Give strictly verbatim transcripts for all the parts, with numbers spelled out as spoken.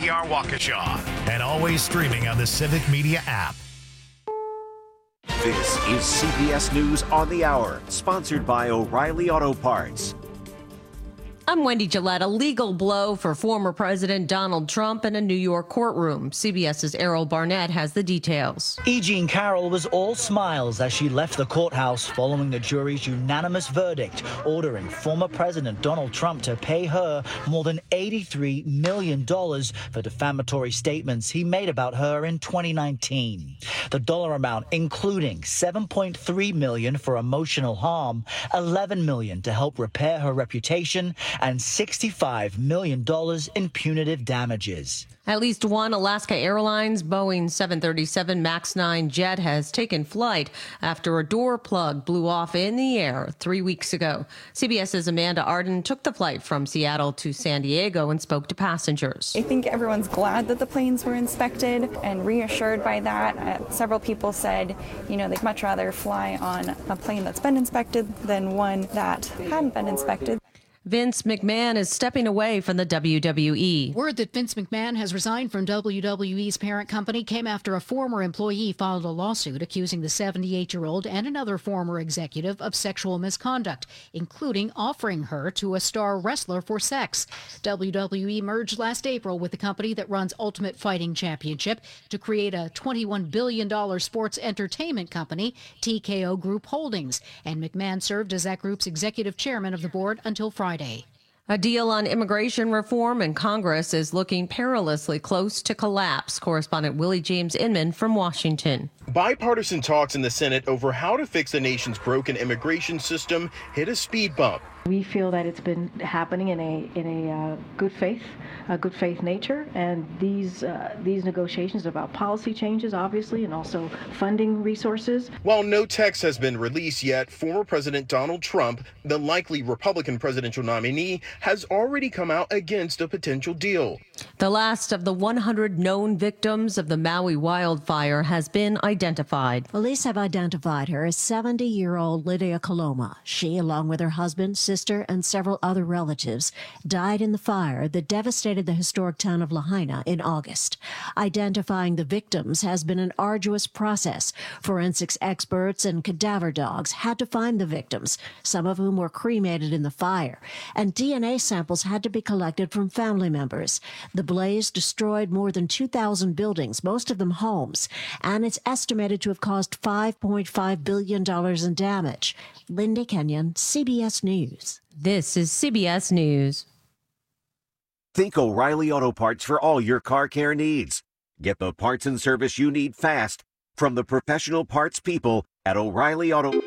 T R Waukesha, and always streaming on the Civic Media app. This is C B S News on the Hour, sponsored by O'Reilly Auto Parts. I'm Wendy Gillette. A legal blow for former President Donald Trump in a New York courtroom. CBS's Errol Barnett has the details. E. Jean Carroll was all smiles as she left the courthouse following the jury's unanimous verdict ordering former President Donald Trump to pay her more than eighty-three million dollars for defamatory statements he made about her in twenty nineteen. The dollar amount including seven point three million dollars for emotional harm, eleven million dollars to help repair her reputation, and sixty-five million dollars in punitive damages. At least one Alaska Airlines Boeing seven thirty-seven MAX nine jet has taken flight after a door plug blew off in the air three weeks ago. CBS's Amanda Arden took the flight from Seattle to San Diego and spoke to passengers. I think everyone's glad that the planes were inspected and reassured by that. Uh, several people said, you know, they'd much rather fly on a plane that's been inspected than one that hadn't been inspected. Vince McMahon is stepping away from the W W E. Word that Vince McMahon has resigned from W W E's parent company came after a former employee filed a lawsuit accusing the seventy-eight-year-old and another former executive of sexual misconduct, including offering her to a star wrestler for sex. W W E merged last April with the company that runs Ultimate Fighting Championship to create a twenty-one billion dollars sports entertainment company, T K O Group Holdings, and McMahon served as that group's executive chairman of the board until Friday. A deal on immigration reform in Congress is looking perilously close to collapse. Correspondent Willie James Inman from Washington. Bipartisan talks in the Senate over how to fix the nation's broken immigration system hit a speed bump. We feel that it's been happening in a in a uh, good faith, a good faith nature, and these uh, these negotiations about policy changes, obviously, and also funding resources. While no text has been released yet, former President Donald Trump, the likely Republican presidential nominee, has already come out against a potential deal. The last of the one hundred known victims of the Maui wildfire has been identified. Police have identified her as seventy-year-old Lydia Coloma. She, along with her husband, sister, and several other relatives, died in the fire that devastated the historic town of Lahaina in August. Identifying the victims has been an arduous process. Forensics experts and cadaver dogs had to find the victims, some of whom were cremated in the fire, and D N A samples had to be collected from family members. The blaze destroyed more than two thousand buildings, most of them homes, and it's estimated to have caused five point five billion dollars in damage. Linda Kenyon, C B S News. This is C B S News. Think O'Reilly Auto Parts for all your car care needs. Get the parts and service you need fast from the professional parts people at O'Reilly Auto.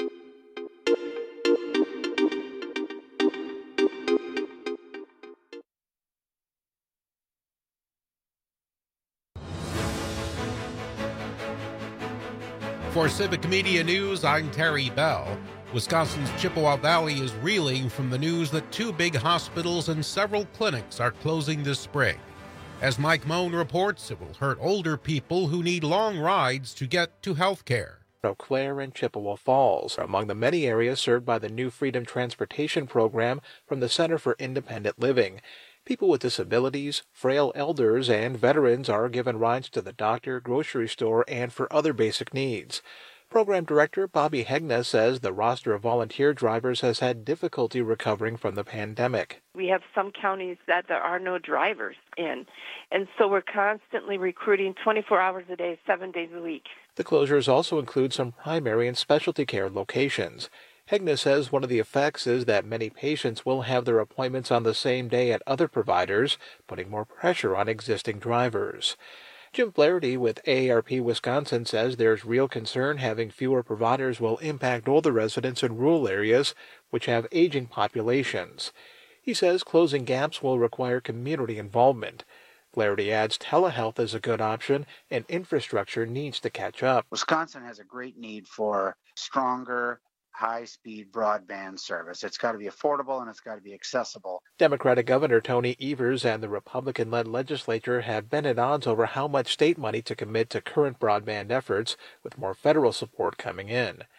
For Civic Media News, I'm Terry Bell. Wisconsin's Chippewa Valley is reeling from the news that two big hospitals and several clinics are closing this spring. As Mike Moan reports, it will hurt older people who need long rides to get to health care. Eau Claire and Chippewa Falls are among the many areas served by the new Freedom Transportation Program from the Center for Independent Living. People with disabilities, frail elders, and veterans are given rides to the doctor, grocery store, and for other basic needs. Program Director Bobby Hegna says the roster of volunteer drivers has had difficulty recovering from the pandemic. We have some counties that there are no drivers in, and so we're constantly recruiting twenty-four hours a day, seven days a week. The closures also include some primary and specialty care locations. Hegna says one of the effects is that many patients will have their appointments on the same day at other providers, putting more pressure on existing drivers. Jim Flaherty with A A R P Wisconsin says there's real concern having fewer providers will impact older residents in rural areas, which have aging populations. He says closing gaps will require community involvement. Flaherty adds telehealth is a good option and infrastructure needs to catch up. Wisconsin has a great need for stronger, high-speed broadband service. It's got to be affordable and it's got to be accessible. Democratic Governor Tony Evers and the Republican-led legislature have been at odds over how much state money to commit to current broadband efforts, with more federal support coming in.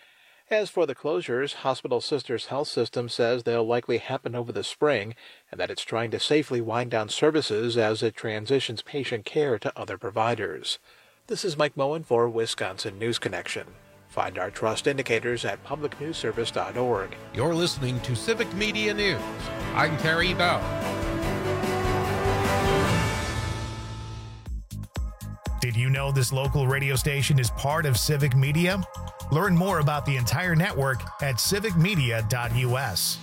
As for the closures, Hospital Sisters Health System says they'll likely happen over the spring and that it's trying to safely wind down services as it transitions patient care to other providers. This is Mike Moen for Wisconsin News Connection. Find our trust indicators at public news service dot org. You're listening to Civic Media News. I'm Terry Bell. Did you know this local radio station is part of Civic Media? Learn more about the entire network at civic media dot u s.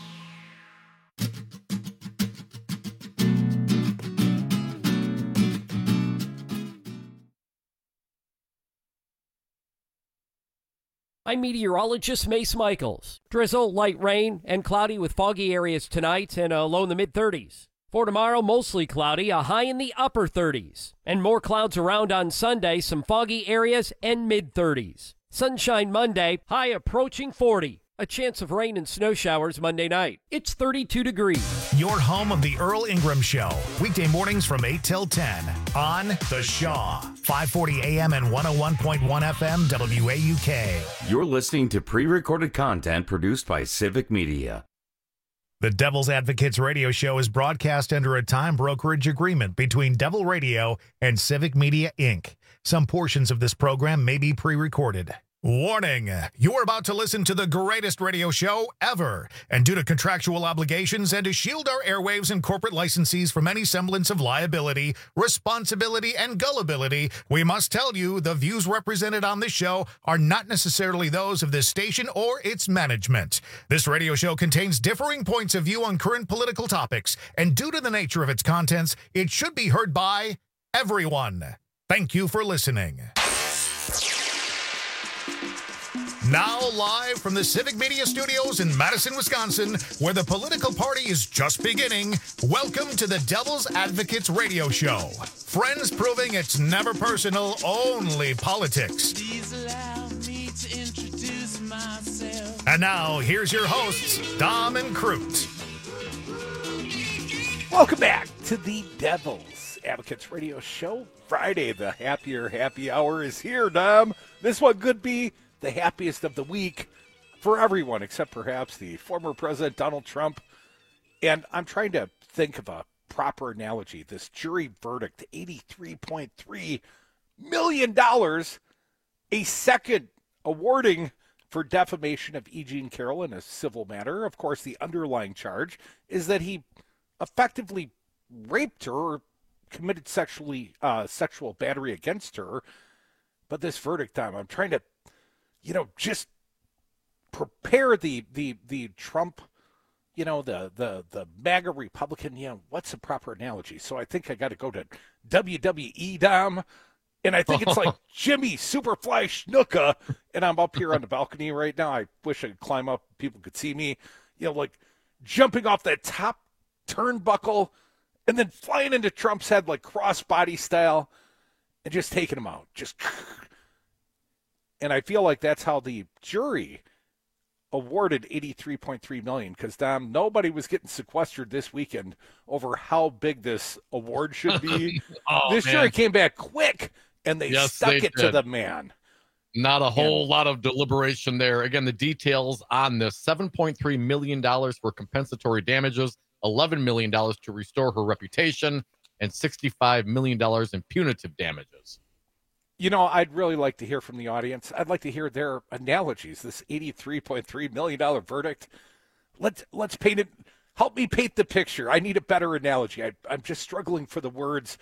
I'm meteorologist Mace Michaels. Drizzle, light rain, and cloudy with foggy areas tonight and a low in the mid-thirties. For tomorrow, mostly cloudy, a high in the upper thirties. And more clouds around on Sunday, some foggy areas and mid-thirties. Sunshine Monday, high approaching forty. A chance of rain and snow showers Monday night. It's thirty-two degrees. Your home of the Earl Ingram Show. Weekday mornings from eight till ten on The Shaw. five forty A M and one oh one point one F M W A U K. You're listening to pre-recorded content produced by Civic Media. The Devil's Advocates radio show is broadcast under a time brokerage agreement between Devil Radio and Civic Media, Incorporated. Some portions of this program may be pre-recorded. Warning, you're about to listen to the greatest radio show ever, and due to contractual obligations and to shield our airwaves and corporate licensees from any semblance of liability, responsibility, and gullibility, we must tell you the views represented on this show are not necessarily those of this station or its management. This radio show contains differing points of view on current political topics, and due to the nature of its contents, it should be heard by everyone. Thank you for listening. Now live from the Civic Media Studios in Madison, Wisconsin, where the political party is just beginning, welcome to the Devil's Advocates radio show. Friends proving it's never personal, only politics. Please allow me to introduce myself. And now, here's your hosts, Dom and Crute. Welcome back to the Devil's Advocates radio show. Friday, the happier happy hour is here, Dom. This one could be the happiest of the week for everyone, except perhaps the former President Donald Trump. And I'm trying to think of a proper analogy. This jury verdict, eighty-three point three million dollars, a second awarding for defamation of E. Jean Carroll in a civil matter. Of course, the underlying charge is that he effectively raped her or committed sexually uh, sexual battery against her. But this verdict time, I'm trying to you know, just prepare the, the, the Trump, you know, the, the, the MAGA Republican, you know, what's the proper analogy? So I think I got to go to W W E, Dom, and I think it's like Jimmy Superfly Snuka, and I'm up here on the balcony right now. I wish I could climb up, people could see me, you know, like jumping off that top turnbuckle and then flying into Trump's head like crossbody style and just taking him out, just... And I feel like that's how the jury awarded eighty-three point three million dollars, because, Dom, nobody was getting sequestered this weekend over how big this award should be. oh, this man. jury came back quick, and they yes, stuck they it did. to the man. Not a whole and, lot of deliberation there. Again, the details on this, seven point three million dollars for compensatory damages, eleven million dollars to restore her reputation, and sixty-five million dollars in punitive damages. You know, I'd really like to hear from the audience. I'd like to hear their analogies. This eighty-three point three million dollars verdict. Let's let's paint it. Help me paint the picture. I need a better analogy. I, I'm just struggling for the words.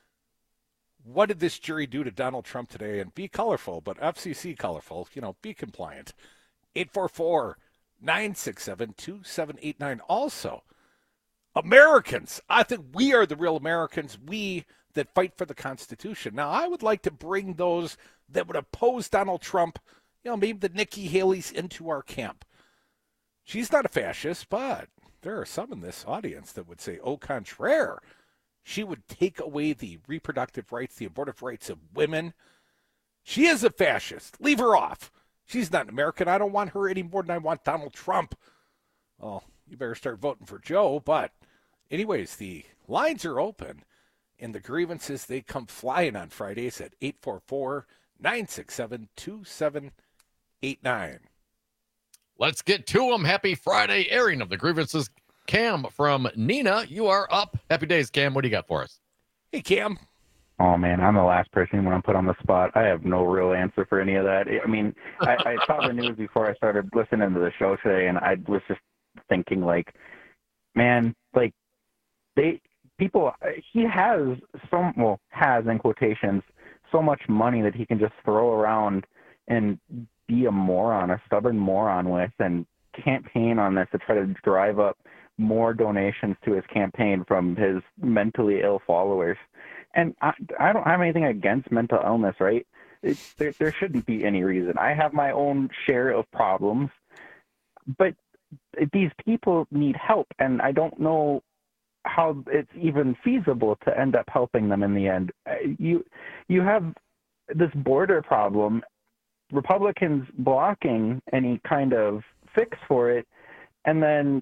What did this jury do to Donald Trump today? And be colorful, but F C C colorful. You know, be compliant. eight four four, nine six seven, two seven eight nine. Also, Americans. I think we are the real Americans. We that fight for the Constitution. Now, I would like to bring those that would oppose Donald Trump, you know, maybe the Nikki Haley's into our camp. She's not a fascist, but there are some in this audience that would say, au contraire, she would take away the reproductive rights, the abortive rights of women. She is a fascist. Leave her off. She's not an American. I don't want her any more than I want Donald Trump. Well, you better start voting for Joe. But anyways, the lines are open. And the grievances, they come flying on Fridays at eight four four, nine six seven, two seven eight nine. Let's get to them. Happy Friday airing of the grievances. Cam from Nina, you are up. Happy days, Cam. What do you got for us? Hey, Cam. Oh, man, I'm the last person when I'm put on the spot. I have no real answer for any of that. I mean, I, I saw the news before I started listening to the show today, and I was just thinking, like, man, like, they people, he has some, well, has in quotations, so much money that he can just throw around and be a moron, a stubborn moron with, and campaign on this to try to drive up more donations to his campaign from his mentally ill followers. And I, I don't have anything against mental illness, right? It, there, there shouldn't be any reason. I have my own share of problems, but these people need help, and I don't know how it's even feasible to end up helping them in the end. You, you have this border problem, Republicans blocking any kind of fix for it, and then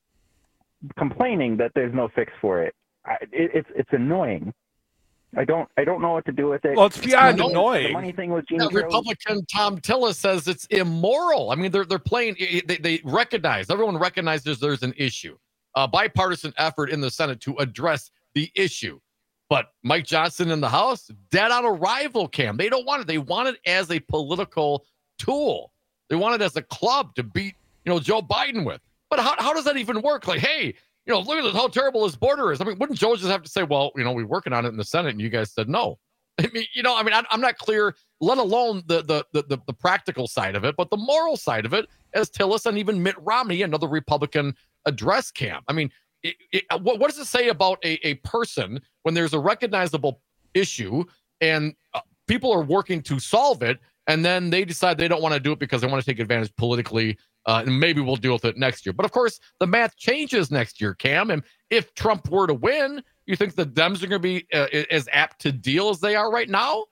complaining that there's no fix for it. I, it it's it's annoying. I don't I don't know what to do with it. Well, it's beyond the annoying. The money thing with Gene Yeah, Carroll- Republican Tom Tillis says it's immoral. I mean, they're they're playing. They, they recognize everyone recognizes there's an issue, a bipartisan effort in the Senate to address the issue. But Mike Johnson in the House, dead on arrival, Cam. They don't want it. They want it as a political tool. They want it as a club to beat, you know, Joe Biden with. But how how does that even work? Like, hey, you know, look at this, how terrible this border is. I mean, wouldn't Joe just have to say, well, you know, we're working on it in the Senate, and you guys said no? I mean, you know, I mean, I, I'm not clear, let alone the, the the the the practical side of it, but the moral side of it, as Tillis and even Mitt Romney, another Republican, address, Cam. I mean, it, it, what, what does it say about a, a person when there's a recognizable issue and uh, people are working to solve it, and then they decide they don't want to do it because they want to take advantage politically, uh, and maybe we'll deal with it next year. But, of course, the math changes next year, Cam, and if Trump were to win, you think the Dems are going to be uh, as apt to deal as they are right now?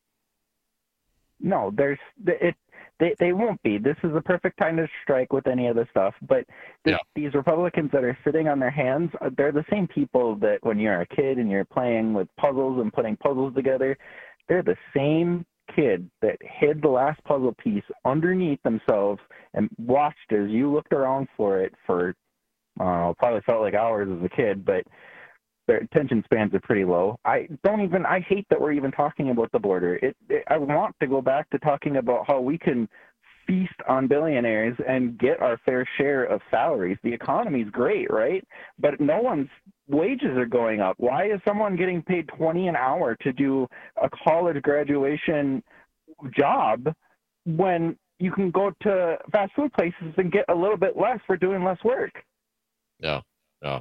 No, there's it. They they won't be. This is the perfect time to strike with any of this stuff. But this, yeah. these Republicans that are sitting on their hands, they're the same people that when you're a kid and you're playing with puzzles and putting puzzles together, they're the same kid that hid the last puzzle piece underneath themselves and watched as you looked around for it for, I don't know, probably felt like hours as a kid, but their attention spans are pretty low. I don't even, I hate that we're even talking about the border. It, it, I want to go back to talking about how we can feast on billionaires and get our fair share of salaries. The economy's great, right? But no one's wages are going up. Why is someone getting paid twenty an hour to do a college graduation job when you can go to fast food places and get a little bit less for doing less work? Yeah, yeah.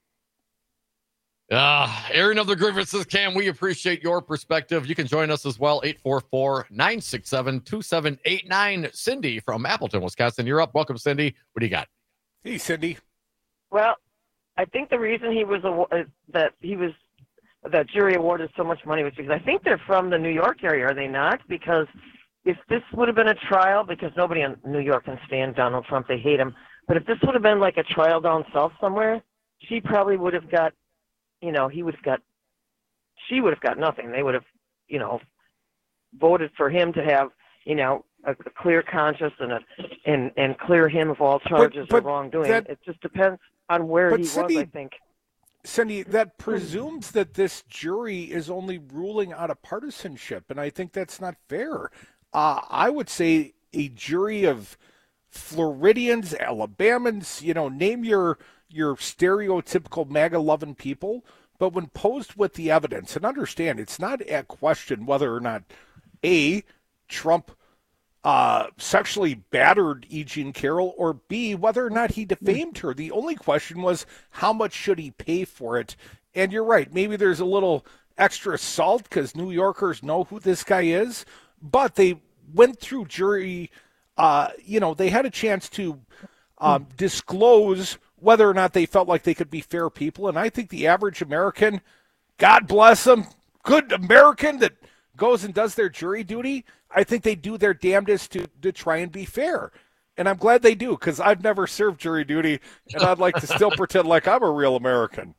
Uh, airing of the grievances, Cam, we appreciate your perspective. You can join us as well, eight four four, nine six seven, two seven eight nine. Cindy from Appleton, Wisconsin, you're up. Welcome, Cindy. What do you got? Hey, Cindy. Well, I think the reason he was uh, that he was that jury awarded so much money was because I think they're from the New York area, are they not? Because if this would have been a trial, because nobody in New York can stand Donald Trump, they hate him. But if this would have been like a trial down south somewhere, she probably would have got. You know, he would have got, she would have got nothing. They would have, you know, voted for him to have, you know, a, a clear conscience and a, and and clear him of all charges but, but of wrongdoing. That, it just depends on where he Cindy, was, I think. Cindy, that presumes that this jury is only ruling out of partisanship, and I think that's not fair. Uh, I would say a jury of Floridians, Alabamans, you know, name your your stereotypical MAGA-loving people, but when posed with the evidence, and understand, it's not a question whether or not, A, Trump uh, sexually battered E. Jean Carroll, or B, whether or not he defamed her. The only question was, how much should he pay for it? And you're right, maybe there's a little extra salt because New Yorkers know who this guy is, but they went through jury, uh, you know, they had a chance to um, disclose whether or not they felt like they could be fair people. And I think the average American, God bless them, good American that goes and does their jury duty, I think they do their damnedest to, to try and be fair. And I'm glad they do, because I've never served jury duty, and I'd like to still pretend like I'm a real American.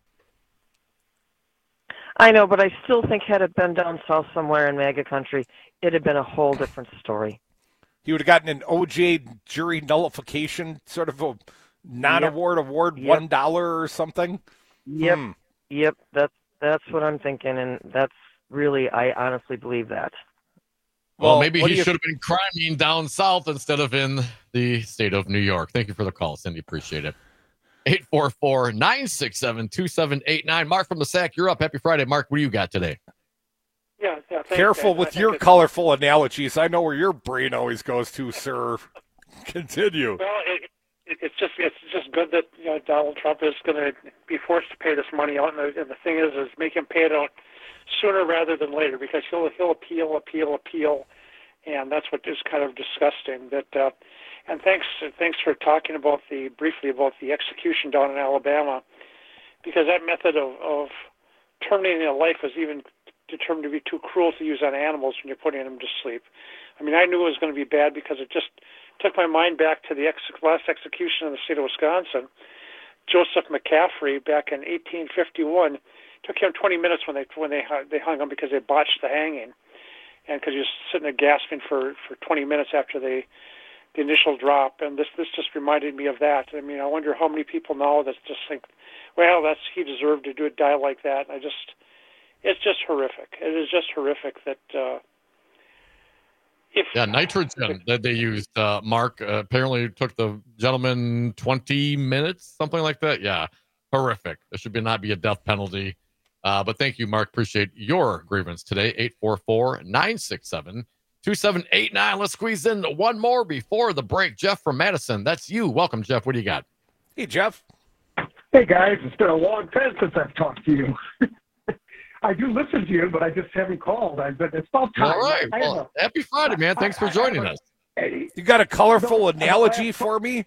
I know, but I still think had it been down south somewhere in MAGA country, it'd have been a whole different story. he would have gotten an O J jury nullification, sort of a non-award yep. award, yep. one dollar or something. Yep, hmm. yep. That's that's what I'm thinking, and that's really, I honestly believe that. Well, well maybe he you... should have been criming down south instead of in the state of New York. Thank you for the call, Cindy. Appreciate it. eight four four, nine six seven, two seven eight nine. Mark from the Sack, you're up. Happy Friday. Mark, what do you got today? Yeah, yeah. Careful you, with your colorful analogies. I know where your brain always goes to, sir. Continue. Well, it, it, it's just it's just good that you know Donald Trump is going to be forced to pay this money out, and the, and the thing is, is make him pay it out sooner rather than later, because he'll he'll appeal, appeal, appeal, and that's what is kind of disgusting. That uh, and thanks thanks for talking about the briefly about the execution down in Alabama, because that method of, of terminating a life is even determined to be too cruel to use on animals when you're putting them to sleep. I mean, I knew it was going to be bad because it just took my mind back to the ex- last execution in the state of Wisconsin. Joseph McCaffrey back in eighteen fifty-one. Took him twenty minutes when they when they they hung him because they botched the hanging, and because he was sitting there gasping for, for twenty minutes after the the initial drop. And this this just reminded me of that. I mean, I wonder how many people now that just think, well, that's he deserved to do a die like that. I just It's just horrific. It is just horrific that uh, if yeah, nitrogen that they used, uh, Mark, uh, apparently took the gentleman twenty minutes, something like that. Yeah, horrific. There should be not be a death penalty. Uh, but thank you, Mark. Appreciate your grievance today. eight four four, nine six seven, two seven eight nine. Let's squeeze in one more before the break. Jeff from Madison. That's you. Welcome, Jeff. What do you got? Hey, Jeff. Hey, guys. It's been a long time since I've talked to you. I do listen to you, but I just haven't called. I, but it's about time. All right. Well, a, happy Friday, man. Thanks I, for joining us. A, you got a colorful analogy for me?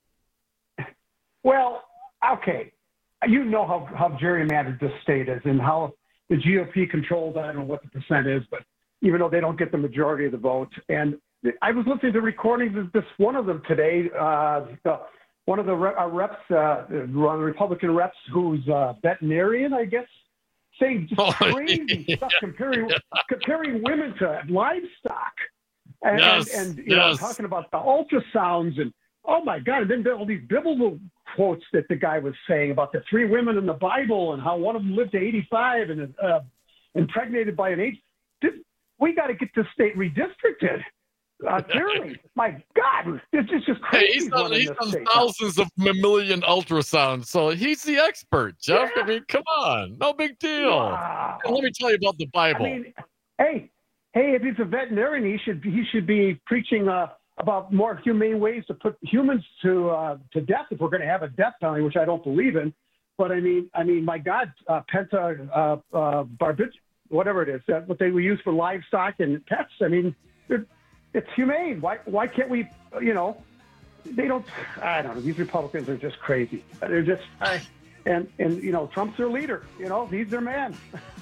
Well, okay. You know how, how gerrymandered this state is and how the G O P controls, I don't know what the percent is, but even though they don't get the majority of the vote. And I was listening to recordings of this one of them today, uh, the, one of the re- uh, reps, uh, one of the Republican reps who's uh, veterinarian, I guess, saying just crazy yeah. stuff, comparing comparing women to livestock, and yes, and, and you yes. know talking about the ultrasounds and oh my God, and then all these biblical quotes that the guy was saying about the three women in the Bible and how one of them lived to eighty-five and uh, impregnated by an eight. We got to get this state redistricted. Uh, clearly, my God, it's just, just crazy. Hey, he's done, he's done thousands of mammalian ultrasounds, so he's the expert, Jeff. Yeah. I mean, come on, no big deal. Wow. Let me tell you about the Bible. I mean, hey, hey, if he's a veterinarian, he should he should be preaching uh, about more humane ways to put humans to uh, to death if we're going to have a death penalty, which I don't believe in. But I mean, I mean, my God, uh, penta uh, uh, barbit, whatever it is, that what they use for livestock and pets. I mean, they're It's humane. Why why can't we, you know, they don't, I don't know, these Republicans are just crazy. They're just, I, and, and, you know, Trump's their leader, you know, he's their man.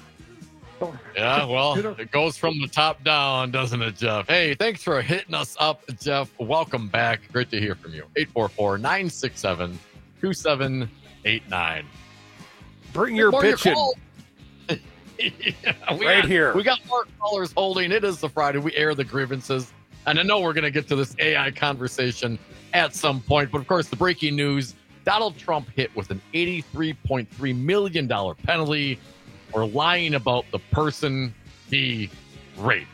So, yeah, well, it goes from the top down, doesn't it, Jeff? Hey, thanks for hitting us up, Jeff. Welcome back. Great to hear from you. eight four four, nine six seven, two seven eight nine. Bring your bitch in. yeah, we right got, here. We got more callers holding. It is the Friday. We air the grievances. And I know we're going to get to this A I conversation at some point. But, of course, the breaking news, Donald Trump hit with an eighty-three point three million dollars penalty for lying about the person he raped.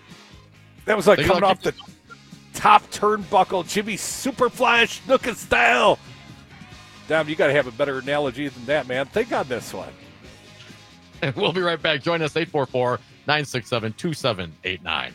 That was like they coming off the top turnbuckle, Jimmy Superflash Nookin style. Damn, you got to have a better analogy than that, man. Think on this one. And we'll be right back. Join us, eight four four, nine six seven, two seven eight nine.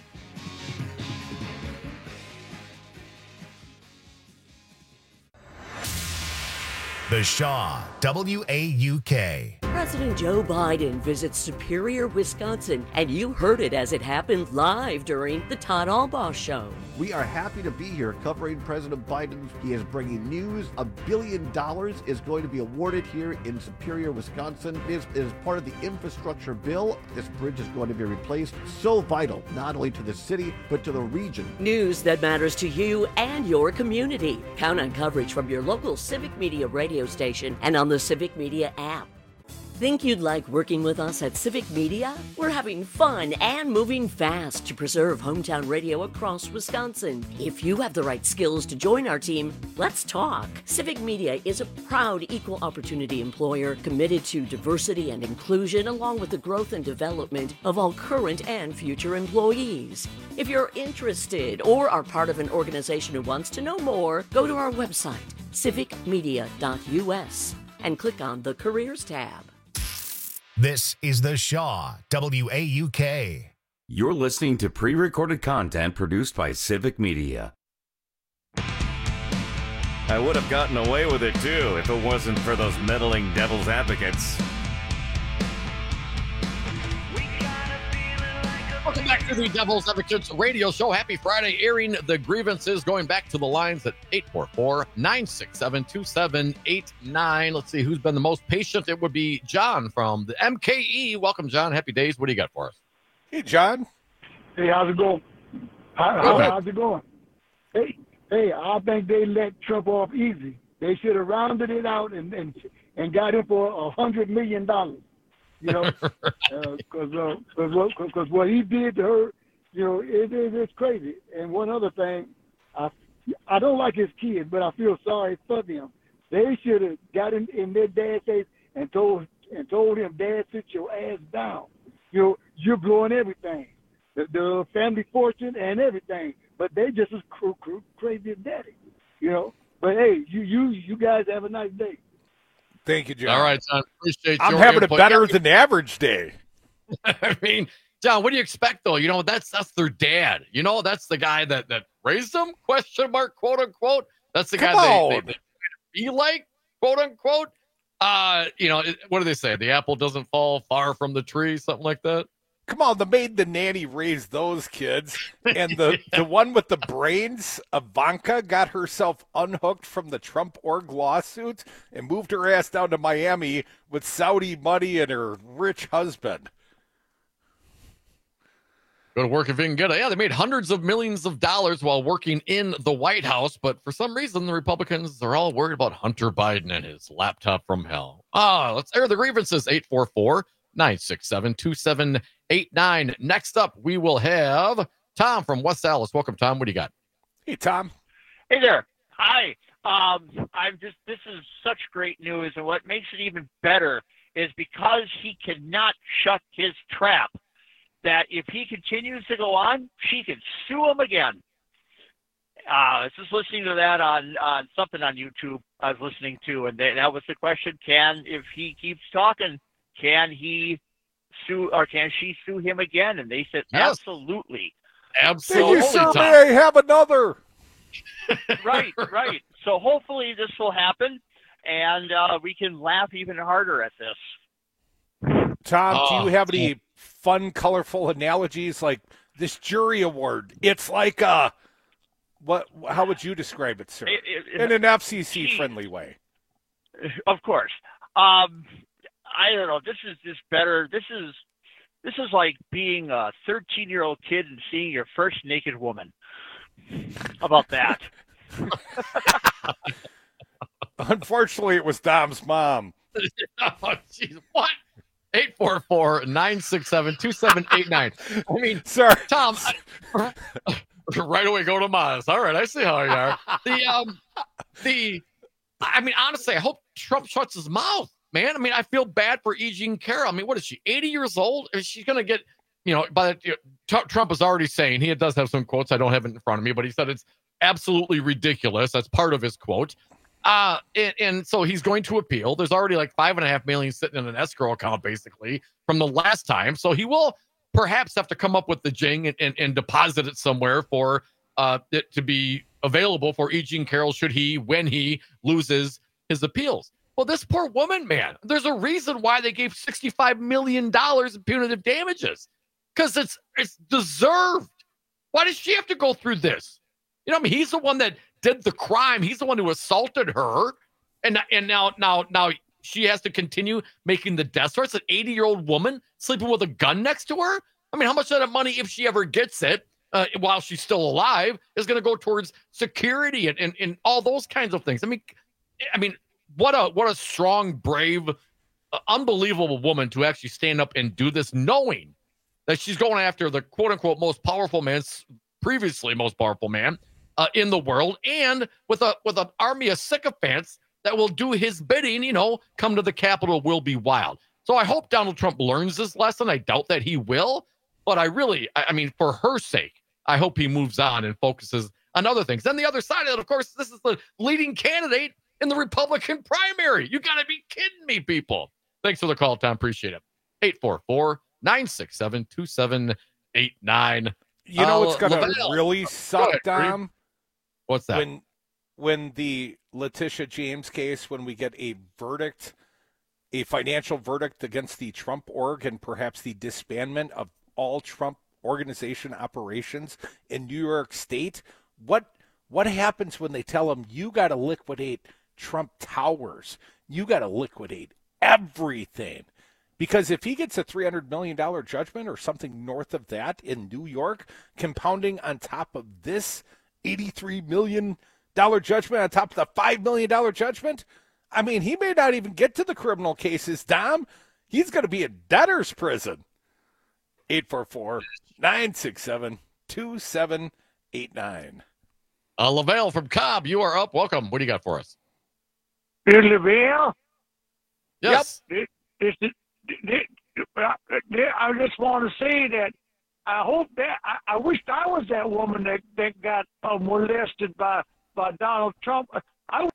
The Shaw, W A U K. President Joe Biden visits Superior, Wisconsin, and you heard it as it happened live during the Todd Albaugh Show. We are happy to be here covering President Biden. He is bringing news. A billion dollars is going to be awarded here in Superior, Wisconsin. It is, it is part of the infrastructure bill. This bridge is going to be replaced. So vital, not only to the city, but to the region. News that matters to you and your community. Count on coverage from your local Civic Media radio station and on the Civic Media app. Think you'd like working with us at Civic Media? We're having fun and moving fast to preserve hometown radio across Wisconsin. If you have the right skills to join our team, let's talk. Civic Media is a proud equal opportunity employer committed to diversity and inclusion, along with the growth and development of all current and future employees. If you're interested or are part of an organization who wants to know more, go to our website, civic media dot u s, and click on the Careers tab. This is the Shaw W A U K. You're listening to pre-recorded content produced by Civic Media. I would have gotten away with it too if it wasn't for those meddling devil's advocates. Welcome back to the Devil's Advocates radio show. Happy Friday, airing the grievances, going back to the lines at eight four four, nine six seven, two seven eight nine. Let's see who's been the most patient. It would be John from the M K E. Welcome, John. Happy days. What do you got for us? Hey, John. Hey, how's it going? How, Go how, how's it going? Hey, hey, I think they let Trump off easy. They should have rounded it out and and, and got him for a hundred million dollars. You know, because uh, uh, what, cause what he did to her, you know, it, it, it's crazy. And one other thing, I, I don't like his kids, but I feel sorry for them. They should have got in, in their dad's face and told and told him, Dad, sit your ass down. You know, you're blowing everything, the, the family fortune and everything. But they just as cr- cr- crazy as daddy. You know, but hey, you you you guys have a nice day. Thank you, John. All right, John. Appreciate I'm your having input. a better Yeah, than average day. I mean, John, what do you expect, though? You know, that's that's their dad. You know, that's the guy that, that raised them, question mark, quote, unquote. That's the Come guy they, on. they, they be like, quote, unquote. Uh, you know, it, what do they say? The apple doesn't fall far from the tree, something like that. Come on, the maid, the nanny raised those kids, and the, the one with the brains, Ivanka, got herself unhooked from the Trump org lawsuit and moved her ass down to Miami with Saudi money and her rich husband. Go to work if you can get it. Yeah, they made hundreds of millions of dollars while working in the White House, but for some reason, the Republicans are all worried about Hunter Biden and his laptop from hell. Ah, let's air the grievances. eight four four, nine six seven, two seven eight nine. Next up, we will have Tom from West Allis. Welcome, Tom. What do you got? Hey, Tom. Hey there. Hi. Um, I'm just, this is such great news. And what makes it even better is because he cannot shut his trap, that if he continues to go on, she can sue him again. Uh, I was just listening to that on, on something on YouTube I was listening to, and that was the question, can, if he keeps talking, can he sue, or can she sue him again? And they said, Yes. absolutely. Absolutely, Thank you, sir. Tom. May I have another? Right, right. So hopefully this will happen, and uh, we can laugh even harder at this. Tom, Oh, do you have any fun, colorful analogies like this jury award? It's like a, what? How would you describe it, sir? It- it- In an F C C-friendly way. Of course. Um, I don't know. This is just better. This is this is like being a thirteen-year-old kid and seeing your first naked woman. How about that? Unfortunately, it was Dom's mom. Oh, jeez. What? eight four four, nine six seven, two seven eight nine. I mean, Sorry. Tom, I, right away go to Maz. All right, I see how you are. The, um, the, I mean, honestly, I hope Trump shuts his mouth, man. I mean, I feel bad for E. Jean Carroll. I mean, what is she, eighty years old? Is she going to get, you know, by the, you know, T- Trump is already saying, he does have some quotes, I don't have it in front of me, but he said it's absolutely ridiculous. That's part of his quote. Uh, and, and so he's going to appeal. There's already like five and a half million sitting in an escrow account, basically, from the last time. So he will perhaps have to come up with the jing and, and, and deposit it somewhere for uh, it to be available for E. Jean Carroll should he, when he loses his appeals. Well, this poor woman, man, there's a reason why they gave sixty-five million dollars in punitive damages, because it's it's deserved. Why does she have to go through this? You know, I mean, he's the one that did the crime. He's the one who assaulted her, and and now now now she has to continue making the death threats. An eighty-year-old woman sleeping with a gun next to her. I mean, how much of that money, if she ever gets it, uh, while she's still alive, is going to go towards security and, and and all those kinds of things? I mean, I mean, what a what a strong, brave unbelievable woman to actually stand up and do this, knowing that she's going after the quote-unquote most powerful man, previously most powerful man uh, in the world, and with a with an army of sycophants that will do his bidding, you know, come to the Capitol will be wild. So I hope Donald Trump learns this lesson. I doubt that he will, but I really, I, I mean, for her sake, I hope he moves on and focuses on other things. Then the other side of it, of course, this is the leading candidate in the Republican primary. You got to be kidding me, people. Thanks for the call, Tom. Appreciate it. eight four four, nine six seven, two seven eight nine. You know what's uh, going to really suck, ahead, Dom? What's that? When, when the Letitia James case, when we get a verdict, a financial verdict against the Trump org and perhaps the disbandment of all Trump organization operations in New York State, what what happens when they tell them you got to liquidate Trump Towers? You got to liquidate everything. Because if he gets a three hundred million dollars judgment or something north of that in New York, compounding on top of this eighty-three million dollars judgment on top of the five million dollars judgment, I mean, he may not even get to the criminal cases, Dom. He's going to be in debtor's prison. eight four four, nine six seven, two seven eight nine. Uh, LaVale from Cobb, you are up. Welcome. What do you got for us? Is LaVale? Yes. Yep. This, this, this, I just want to say that I hope that I, I wished I was that woman that, that got uh, molested by, by Donald Trump. I,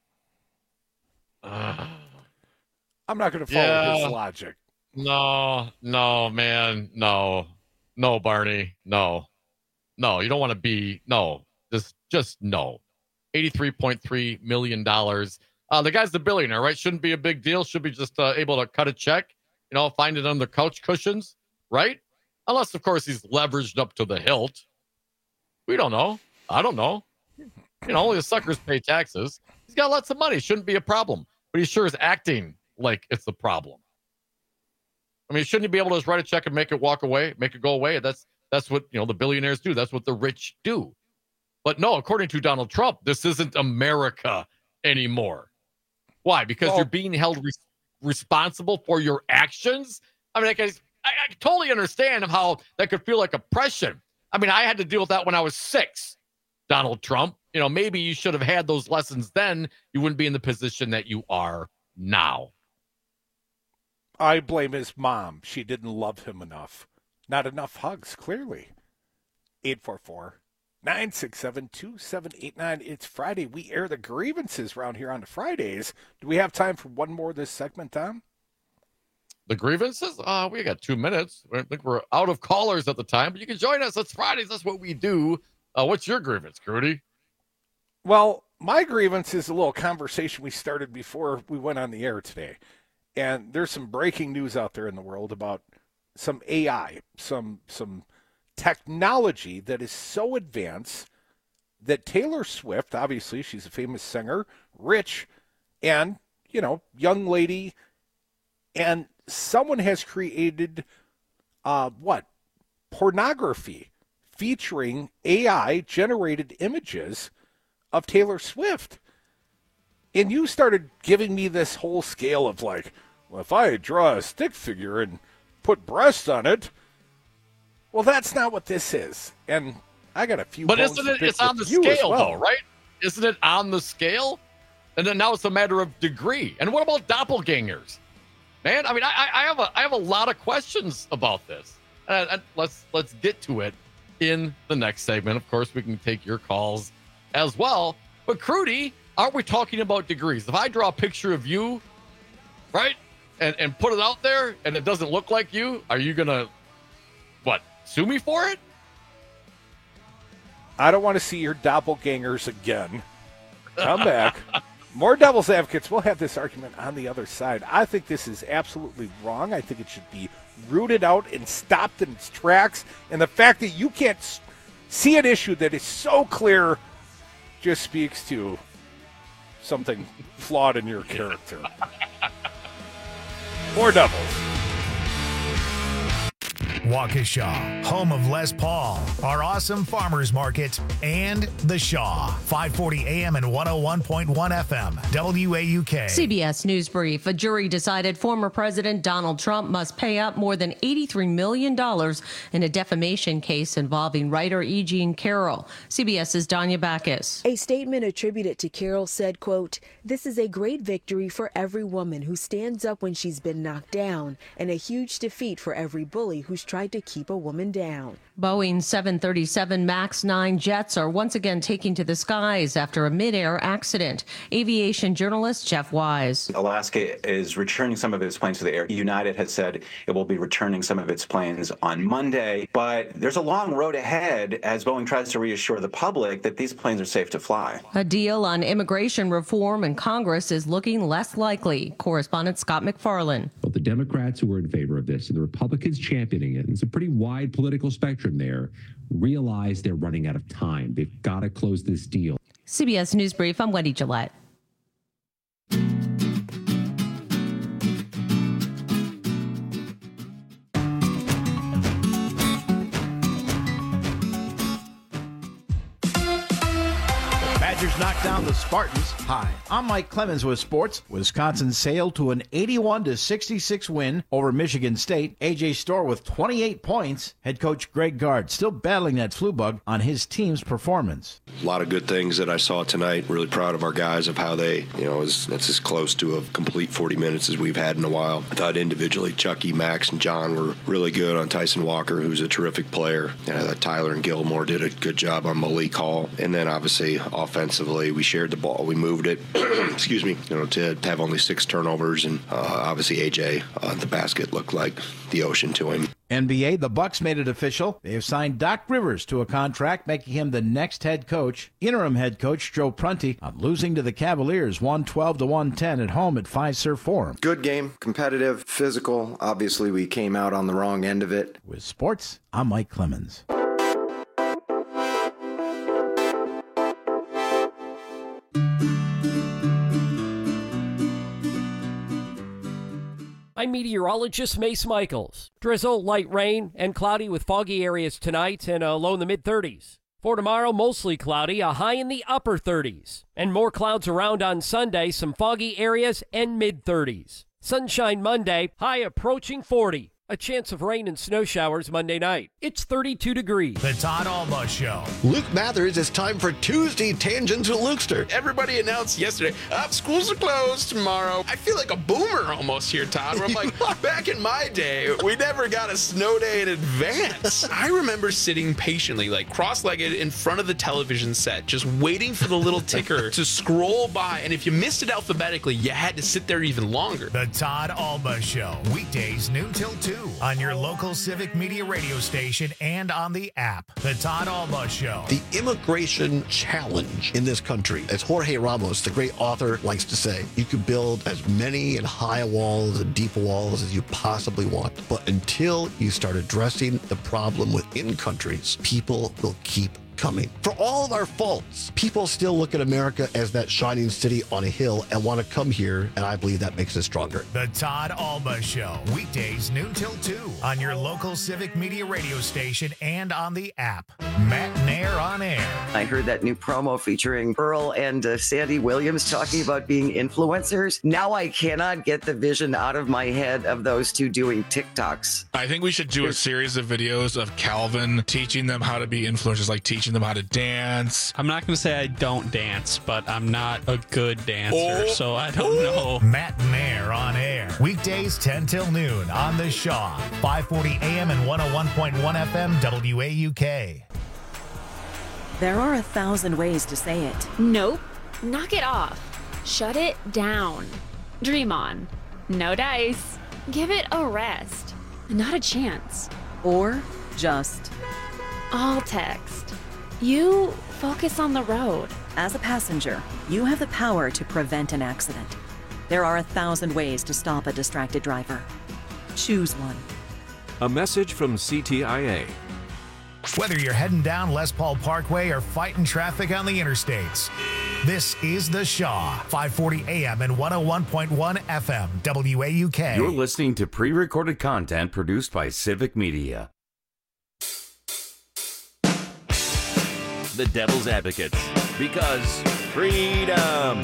Uh, I'm not going to follow yeah. his logic. No, no, man. No, no, Barney. No, no, you don't want to be. No, just, just no. eighty-three point three million dollars. Uh, the guy's the billionaire, right? Shouldn't be a big deal. Should be just uh, able to cut a check, you know, find it under couch cushions, right? Unless, of course, he's leveraged up to the hilt. We don't know. I don't know. You know, only the suckers pay taxes. He's got lots of money. Shouldn't be a problem. But he sure is acting like it's a problem. I mean, shouldn't he be able to just write a check and make it walk away, make it go away? That's that's what, you know, the billionaires do. That's what the rich do. But no, according to Donald Trump, this isn't America anymore. Why? Because well, you're being held re- responsible for your actions? I mean, I, I, I totally understand how that could feel like oppression. I mean, I had to deal with that when I was six, Donald Trump. You know, maybe you should have had those lessons then. You wouldn't be in the position that you are now. I blame his mom. She didn't love him enough. Not enough hugs, clearly. eight four four, nine six seven, two seven eight nine. It's Friday. We air the grievances around here on the Fridays. Do we have time for one more this segment, Tom? The grievances? Uh, we got two minutes. I think we're out of callers at the time, but you can join us. It's Fridays. That's what we do. Uh, what's your grievance, Crudy? Well, my grievance is a little conversation we started before we went on the air today. And there's some breaking news out there in the world about some A I, some some technology that is so advanced that Taylor Swift, obviously she's a famous singer, rich, and, you know, young lady, and someone has created, uh, what, pornography featuring A I-generated images of Taylor Swift. And you started giving me this whole scale of like, well, if I draw a stick figure and put breasts on it, well, that's not what this is. And I got a few. But isn't it? It's on the scale, well. though, right? Isn't it on the scale? And then now it's a matter of degree. And what about doppelgangers, man? I mean, I, I have a I have a lot of questions about this. And, and let's let's get to it in the next segment. Of course, we can take your calls as well. But Crudy, aren't we talking about degrees? If I draw a picture of you, right, and, and put it out there and it doesn't look like you, are you going to, what, sue me for it? I don't want to see your doppelgangers again. Come back. More devil's advocates. We'll have this argument on the other side. I think this is absolutely wrong. I think it should be rooted out and stopped in its tracks. And the fact that you can't see an issue that is so clear just speaks to something flawed in your character. More Devils. Waukesha, home of Les Paul, our awesome farmers market, and The Shaw, five forty A M and one oh one point one F M, W A U K. C B S News Brief. A jury decided former President Donald Trump must pay out more than eighty-three million dollars in a defamation case involving writer E. Jean Carroll. CBS's Danya Backus. A statement attributed to Carroll said, quote, "This is a great victory for every woman who stands up when she's been knocked down, and a huge defeat for every bully who's tried to keep a woman down." Boeing seven thirty-seven MAX nine jets are once again taking to the skies after a mid-air accident. Aviation journalist Jeff Wise. Alaska is returning some of its planes to the air. United has said it will be returning some of its planes on Monday, but there's a long road ahead as Boeing tries to reassure the public that these planes are safe to fly. A deal on immigration reform in Congress is looking less likely. Correspondent Scott McFarlane. Both the Democrats who are in favor of this and the Republicans championing it, and it's a pretty wide political spectrum there, realize they're running out of time. They've got to close this deal. C B S News Brief, I'm Wendy Gillette. Badgers knocked down the Spartans. Hi, I'm Mike Clemens with sports. Wisconsin sailed to an eighty-one to sixty-six win over Michigan State. A J Storr with twenty-eight points. Head coach Greg Gard still battling that flu bug on his team's performance. A lot of good things that I saw tonight. Really proud of our guys of how they, you know, it's as close to a complete forty minutes as we've had in a while. I thought individually Chucky, Max, and John were really good on Tyson Walker, who's a terrific player. And I thought Tyler and Gilmore did a good job on Malik Hall. And then obviously offensively, we shared the ball, we moved it. Excuse me, you know, to, to have only six turnovers, and uh, obviously A J, uh, the basket looked like the ocean to him. N B A, the Bucks made it official. They have signed Doc Rivers to a contract, making him the next head coach. Interim head coach Joe Prunty on losing to the Cavaliers one twelve to one ten at home at Fiserv Forum. Good game, competitive, physical. Obviously, we came out on the wrong end of it. With sports, I'm Mike Clemens. I'm meteorologist Mace Michaels. Drizzle, light rain, and cloudy with foggy areas tonight and a low in the mid-thirties. For tomorrow, mostly cloudy, a high in the upper thirties. And more clouds around on Sunday, some foggy areas and mid-thirties. Sunshine Monday, high approaching forty. A chance of rain and snow showers Monday night. It's thirty-two degrees. The Todd Alba Show. Luke Mathers, it's time for Tuesday Tangents with Lukester. Everybody announced yesterday, up, schools are closed tomorrow. I feel like a boomer almost here, Todd, where I'm like, back in my day, we never got a snow day in advance. I remember sitting patiently, like cross-legged in front of the television set, just waiting for the little ticker to scroll by. And if you missed it alphabetically, you had to sit there even longer. The Todd Alba Show. Weekdays, noon till two. On your local Civic Media radio station and on the app. The Todd Alba Show. The immigration challenge in this country, as Jorge Ramos, the great author, likes to say, you can build as many and high walls and deep walls as you possibly want. But until you start addressing the problem within countries, people will keep coming. For all of our faults, people still look at America as that shining city on a hill and want to come here, and I believe that makes us stronger. The Todd Alba Show, weekdays noon till two on your local Civic Media radio station and on the app. Matt Nair on air. I heard that new promo featuring Earl and uh, Sandy Williams talking about being influencers. Now I cannot get the vision out of my head of those two doing TikToks. I think we should do a series of videos of Calvin teaching them how to be influencers, like teaching them how to dance. I'm not going to say I don't dance, but I'm not a good dancer, oh. so I don't know. Matt Nair on air. Weekdays ten till noon on The Shaw. five forty A M and one oh one point one F M W A U K. There are a thousand ways to say it. Nope. Knock it off. Shut it down. Dream on. No dice. Give it a rest. Not a chance. Or just all text. You focus on the road. As a passenger, you have the power to prevent an accident. There are a thousand ways to stop a distracted driver. Choose one. A message from C T I A. Whether you're heading down Les Paul Parkway or fighting traffic on the interstates, this is The Shaw, five forty A M and one oh one point one F M, W A U K. You're listening to pre-recorded content produced by Civic Media. the Devil's Advocates, because freedom.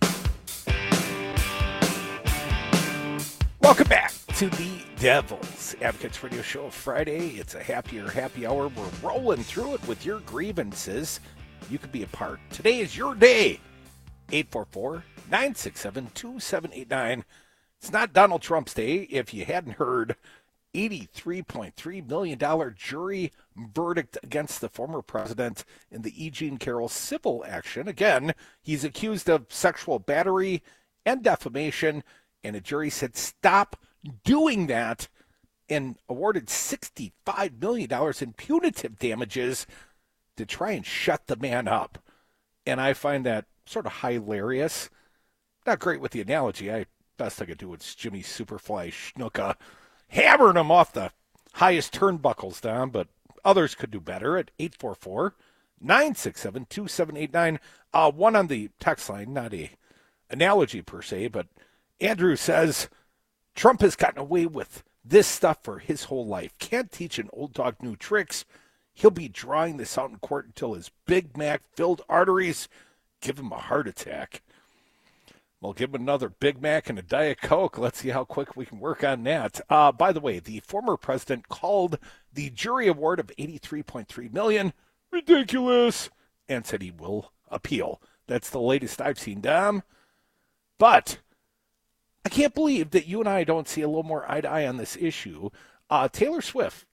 Welcome back to the Devil's Advocates Radio Show. Friday, it's a happier happy hour. We're rolling through it with your grievances. You could be a part. Today is your day. eight four four, nine six seven, two seven eight nine. It's not Donald Trump's day. If you hadn't heard, eighty-three point three million dollars jury verdict against the former president in the E. Jean Carroll civil action. Again, he's accused of sexual battery and defamation, and a jury said stop doing that and awarded sixty-five million dollars in punitive damages to try and shut the man up. And I find that sort of hilarious. Not great with the analogy. I best I could do is Jimmy Superfly Snuka hammering him off the highest turnbuckles down, but others could do better at eight four four, nine six seven, two seven eight nine. Uh, one on the text line, not a analogy per se, but Andrew says, Trump has gotten away with this stuff for his whole life. Can't teach an old dog new tricks. He'll be drawing this out in court until his Big Mac-filled arteries give him a heart attack. We'll give him another Big Mac and a Diet Coke. Let's see how quick we can work on that. Uh, by the way, the former president called the jury award of eighty-three point three million dollars ridiculous and said he will appeal. That's the latest I've seen, Dom. But I can't believe that you and I don't see a little more eye to eye on this issue. Uh, Taylor Swift,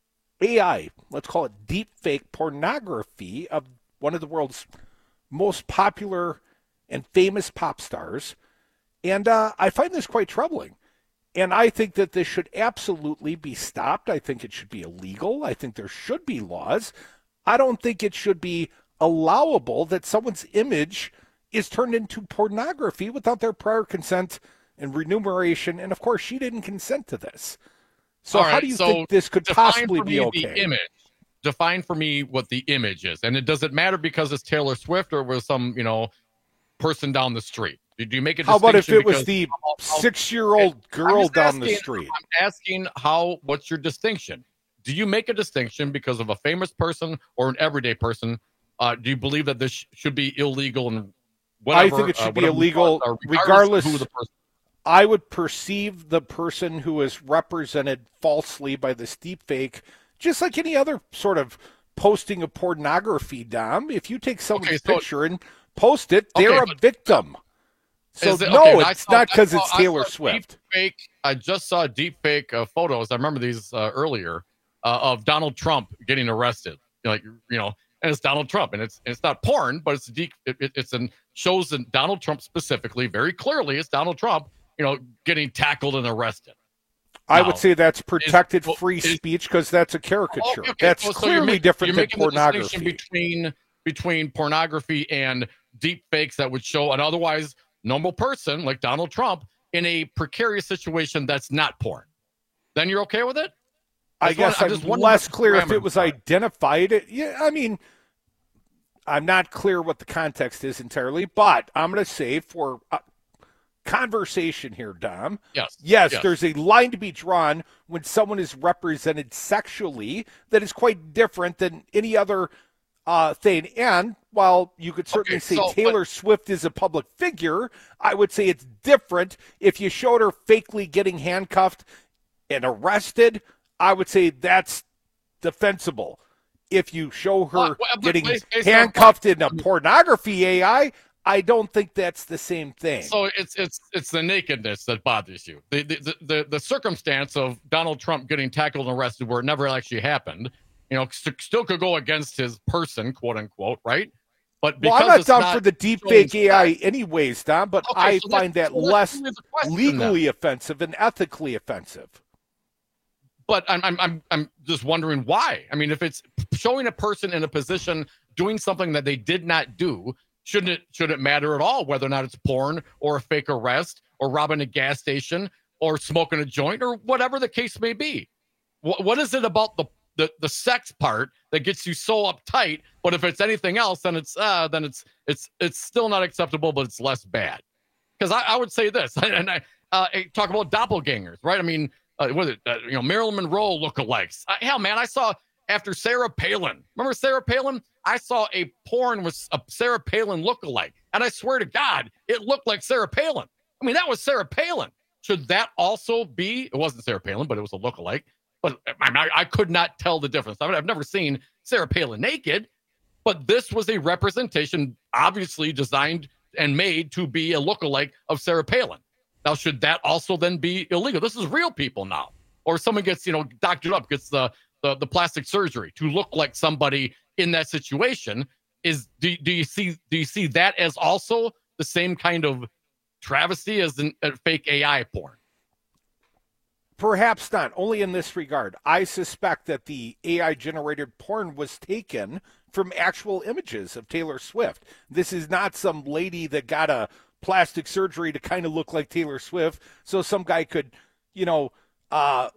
A I, let's call it deep fake pornography of one of the world's most popular and famous pop stars. And uh, I find this quite troubling. And I think that this should absolutely be stopped. I think it should be illegal. I think there should be laws. I don't think it should be allowable that someone's image is turned into pornography without their prior consent and remuneration. And, of course, she didn't consent to this. So right, how do you so think this could possibly be okay? The image. Define for me what the image is. And it doesn't matter because it's Taylor Swift or was some, you know, person down the street. Do you make a distinction? How about if it was because, the how, how, six-year-old girl down asking, the street? I'm asking how, what's your distinction? Do you make a distinction because of a famous person or an everyday person? Uh, do you believe that this sh- should be illegal and whatever? I think it should uh, be illegal uh, regardless, regardless of who the person. I would perceive the person who is represented falsely by this deep fake, just like any other sort of posting of pornography, Dom. If you take someone's okay, so, picture and post it, they're okay, a victim. So it, no, okay, it's saw, not because saw, it's Taylor Swift. Deep fake, I just saw deep fake uh, photos. I remember these uh, earlier uh, of Donald Trump getting arrested. Like, you know, and it's Donald Trump, and it's it's not porn, but it's deep. It, it, it's an shows that Donald Trump specifically, very clearly, it's Donald Trump. You know, getting tackled and arrested. I now, would say that's protected is, free is, speech because that's a caricature. Okay, that's well, so clearly make, different than pornography. pornography. Between between pornography and deep fakes that would show an otherwise normal person like Donald Trump in a precarious situation that's not porn. Then you're okay with it? I guess I'm, I'm less clear if it was are. identified. Yeah, I mean, I'm not clear what the context is entirely, but I'm going to say for uh, conversation here, Dom. Yes. yes. Yes, there's a line to be drawn when someone is represented sexually that is quite different than any other uh, thing. And while you could certainly okay, say so, Taylor but, Swift is a public figure, I would say it's different if you showed her fakely getting handcuffed and arrested. I would say that's defensible. If you show her well, well, getting based, based handcuffed on, in a pornography A I, I don't think that's the same thing. So it's it's it's the nakedness that bothers you. The the the, the circumstance of Donald Trump getting tackled and arrested where it never actually happened, you know, st- still could go against his person, quote unquote, right? But because well, I'm not it's down not for the deep fake A I anyways, Don, but okay, I so find that so less legally then. offensive and ethically offensive. But I'm I'm I'm I'm just wondering why. I mean, if it's showing a person in a position doing something that they did not do, shouldn't it should it matter at all whether or not it's porn or a fake arrest or robbing a gas station or smoking a joint or whatever the case may be? What what is it about the the, the sex part that gets you so uptight? But if it's anything else, then it's uh then it's it's it's still not acceptable, but it's less bad. Because I, I would say this, and I uh, talk about doppelgangers, right? I mean. Uh, what is it? Uh, you know, Marilyn Monroe lookalikes. Uh, hell, man, I saw after Sarah Palin. Remember Sarah Palin? I saw a porn with a Sarah Palin lookalike, and I swear to God, it looked like Sarah Palin. I mean, that was Sarah Palin. Should that also be? It wasn't Sarah Palin, but it was a lookalike. But I, I could not tell the difference. I mean, I've never seen Sarah Palin naked, but this was a representation obviously designed and made to be a lookalike of Sarah Palin. Now, should that also then be illegal? This is real people now. Or someone gets, you know, doctored up, gets the, the, the plastic surgery to look like somebody in that situation. Is do, do you see do you see that as also the same kind of travesty as in a fake A I porn? Perhaps not, only in this regard. I suspect that the A I-generated porn was taken from actual images of Taylor Swift. This is not some lady that got a plastic surgery to kind of look like Taylor Swift, so some guy could, you know, uh,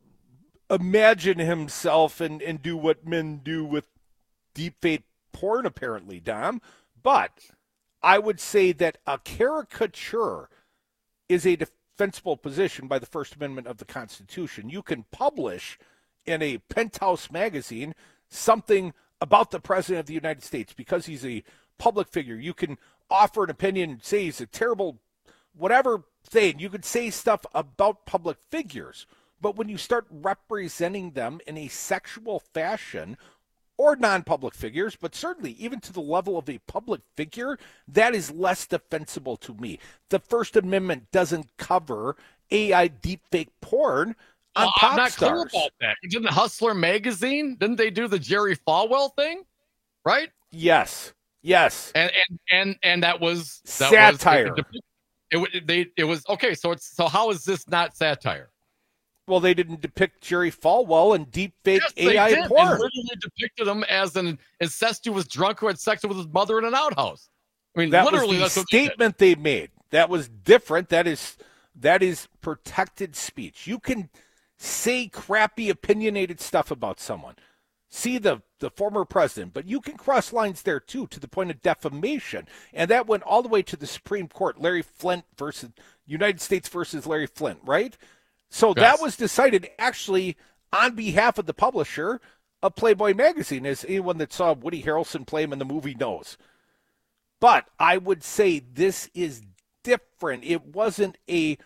imagine himself and, and do what men do with deepfake porn, apparently, Dom. But I would say that a caricature is a defensible position by the First Amendment of the Constitution. You can publish in a Penthouse magazine something about the President of the United States because he's a public figure. You can offer an opinion, say he's a terrible whatever thing. You could say stuff about public figures. But when you start representing them in a sexual fashion, or non-public figures, but certainly even to the level of a public figure, that is less defensible to me. The First Amendment doesn't cover A I deepfake porn on well, pop I'm not stars. clear about that. Didn't Hustler magazine, didn't they do the Jerry Falwell thing? Right? Yes. Yes. And and and, and that was that satire. Was, it, it, they, it was okay, so it's so how is this not satire? Well, they didn't depict Jerry Falwell in deepfake yes, A I they did. porn. They literally depicted him as an incestuous drunk who had sex with his mother in an outhouse. I mean, that literally, was the that's what statement they, they made. That was different. That is that is protected speech. You can say crappy, opinionated stuff about someone. See the the former president, but you can cross lines there too to the point of defamation, and that went all the way to the Supreme Court. Larry Flint versus United States versus Larry Flint, right? So yes. That was decided actually on behalf of the publisher of Playboy magazine, as anyone that saw Woody Harrelson play him in the movie knows. But I would say this is different. It wasn't a,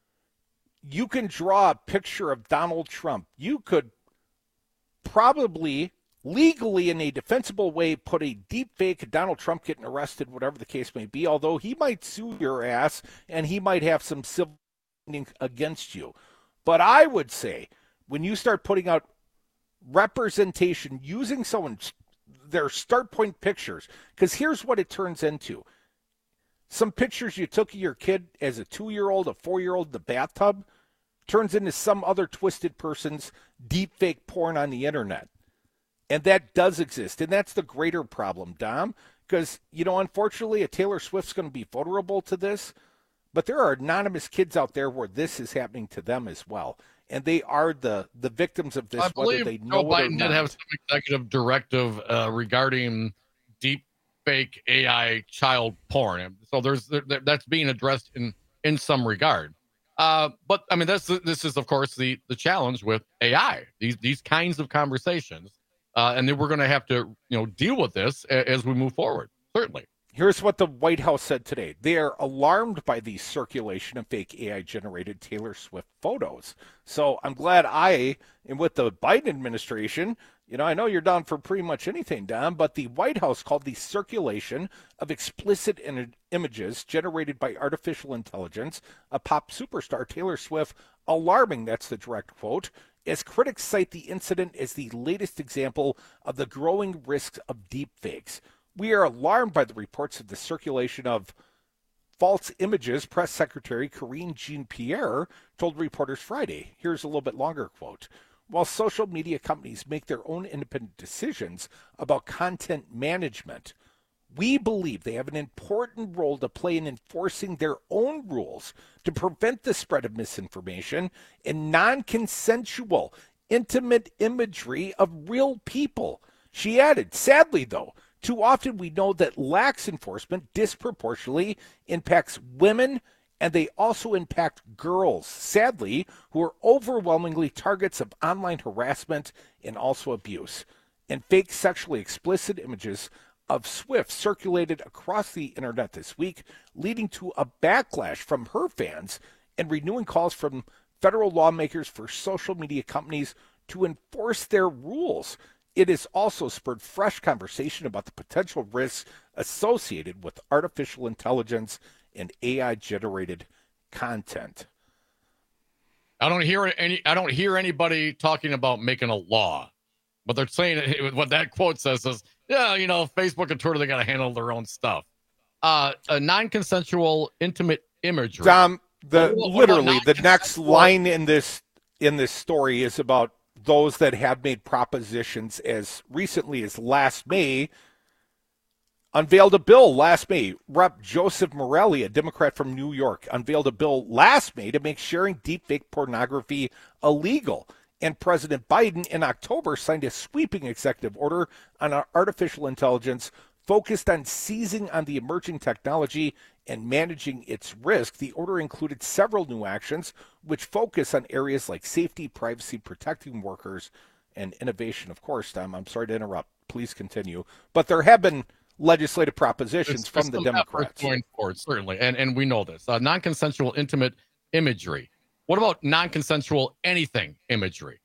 you can draw a picture of Donald Trump. You could probably legally in a defensible way put a deep fake of Donald Trump getting arrested, whatever the case may be, although he might sue your ass and he might have some civil against you. But I would say when you start putting out representation using someone's their start point pictures, because here's what it turns into. Some pictures you took of your kid as a two-year-old, a four-year-old in the bathtub turns into some other twisted person's deep fake porn on the internet. And that does exist. And that's the greater problem, Dom, because, you know, unfortunately, a Taylor Swift's going to be vulnerable to this. But there are anonymous kids out there where this is happening to them as well. And they are the, the victims of this, I whether they know Joe it or Biden not. did have some executive directive uh, regarding deep fake A I child porn. So there's there, that's being addressed in, in some regard. Uh, but, I mean, that's this is, of course, the, the challenge with A I, these these kinds of conversations. Uh, and then we're going to have to, you know, deal with this a, as we move forward, certainly. Here's what the White House said today. They are alarmed by the circulation of fake A I-generated Taylor Swift photos. So I'm glad I am with the Biden administration. You know, I know you're down for pretty much anything, Don, but the White House called the circulation of explicit in- images generated by artificial intelligence of pop superstar Taylor Swift alarming. That's the direct quote. As critics cite the incident as the latest example of the growing risks of deepfakes. We are alarmed by the reports of the circulation of false images, Press Secretary Karine Jean-Pierre told reporters Friday. Here's a little bit longer quote. While social media companies make their own independent decisions about content management, we believe they have an important role to play in enforcing their own rules to prevent the spread of misinformation and non-consensual, intimate imagery of real people. She added, sadly, though, too often we know that lax enforcement disproportionately impacts women and they also impact girls, sadly, who are overwhelmingly targets of online harassment and also abuse. And fake sexually explicit images of Swift circulated across the internet this week, leading to a backlash from her fans and renewing calls from federal lawmakers for social media companies to enforce their rules. It has also spurred fresh conversation about the potential risks associated with artificial intelligence and A I-generated content. I don't hear any. I don't hear anybody talking about making a law. What they're saying, what that quote says is, yeah, you know, Facebook and Twitter, they got to handle their own stuff. Uh, a non-consensual, intimate imagery. Dom, the what, what literally the next line in this in this story is about those that have made propositions as recently as last May. Unveiled a bill last May. Representative Joseph Morelli, a Democrat from New York, unveiled a bill last May to make sharing deepfake pornography illegal. And President Biden in October signed a sweeping executive order on artificial intelligence focused on seizing on the emerging technology and managing its risk. The order included several new actions which focus on areas like safety, privacy, protecting workers, and innovation. Of course, Tom, I'm sorry to interrupt. Please continue. But there have been legislative propositions There's from the Democrats. Going forward, certainly, and, and we know this. Uh, non-consensual intimate imagery. What about non-consensual anything imagery?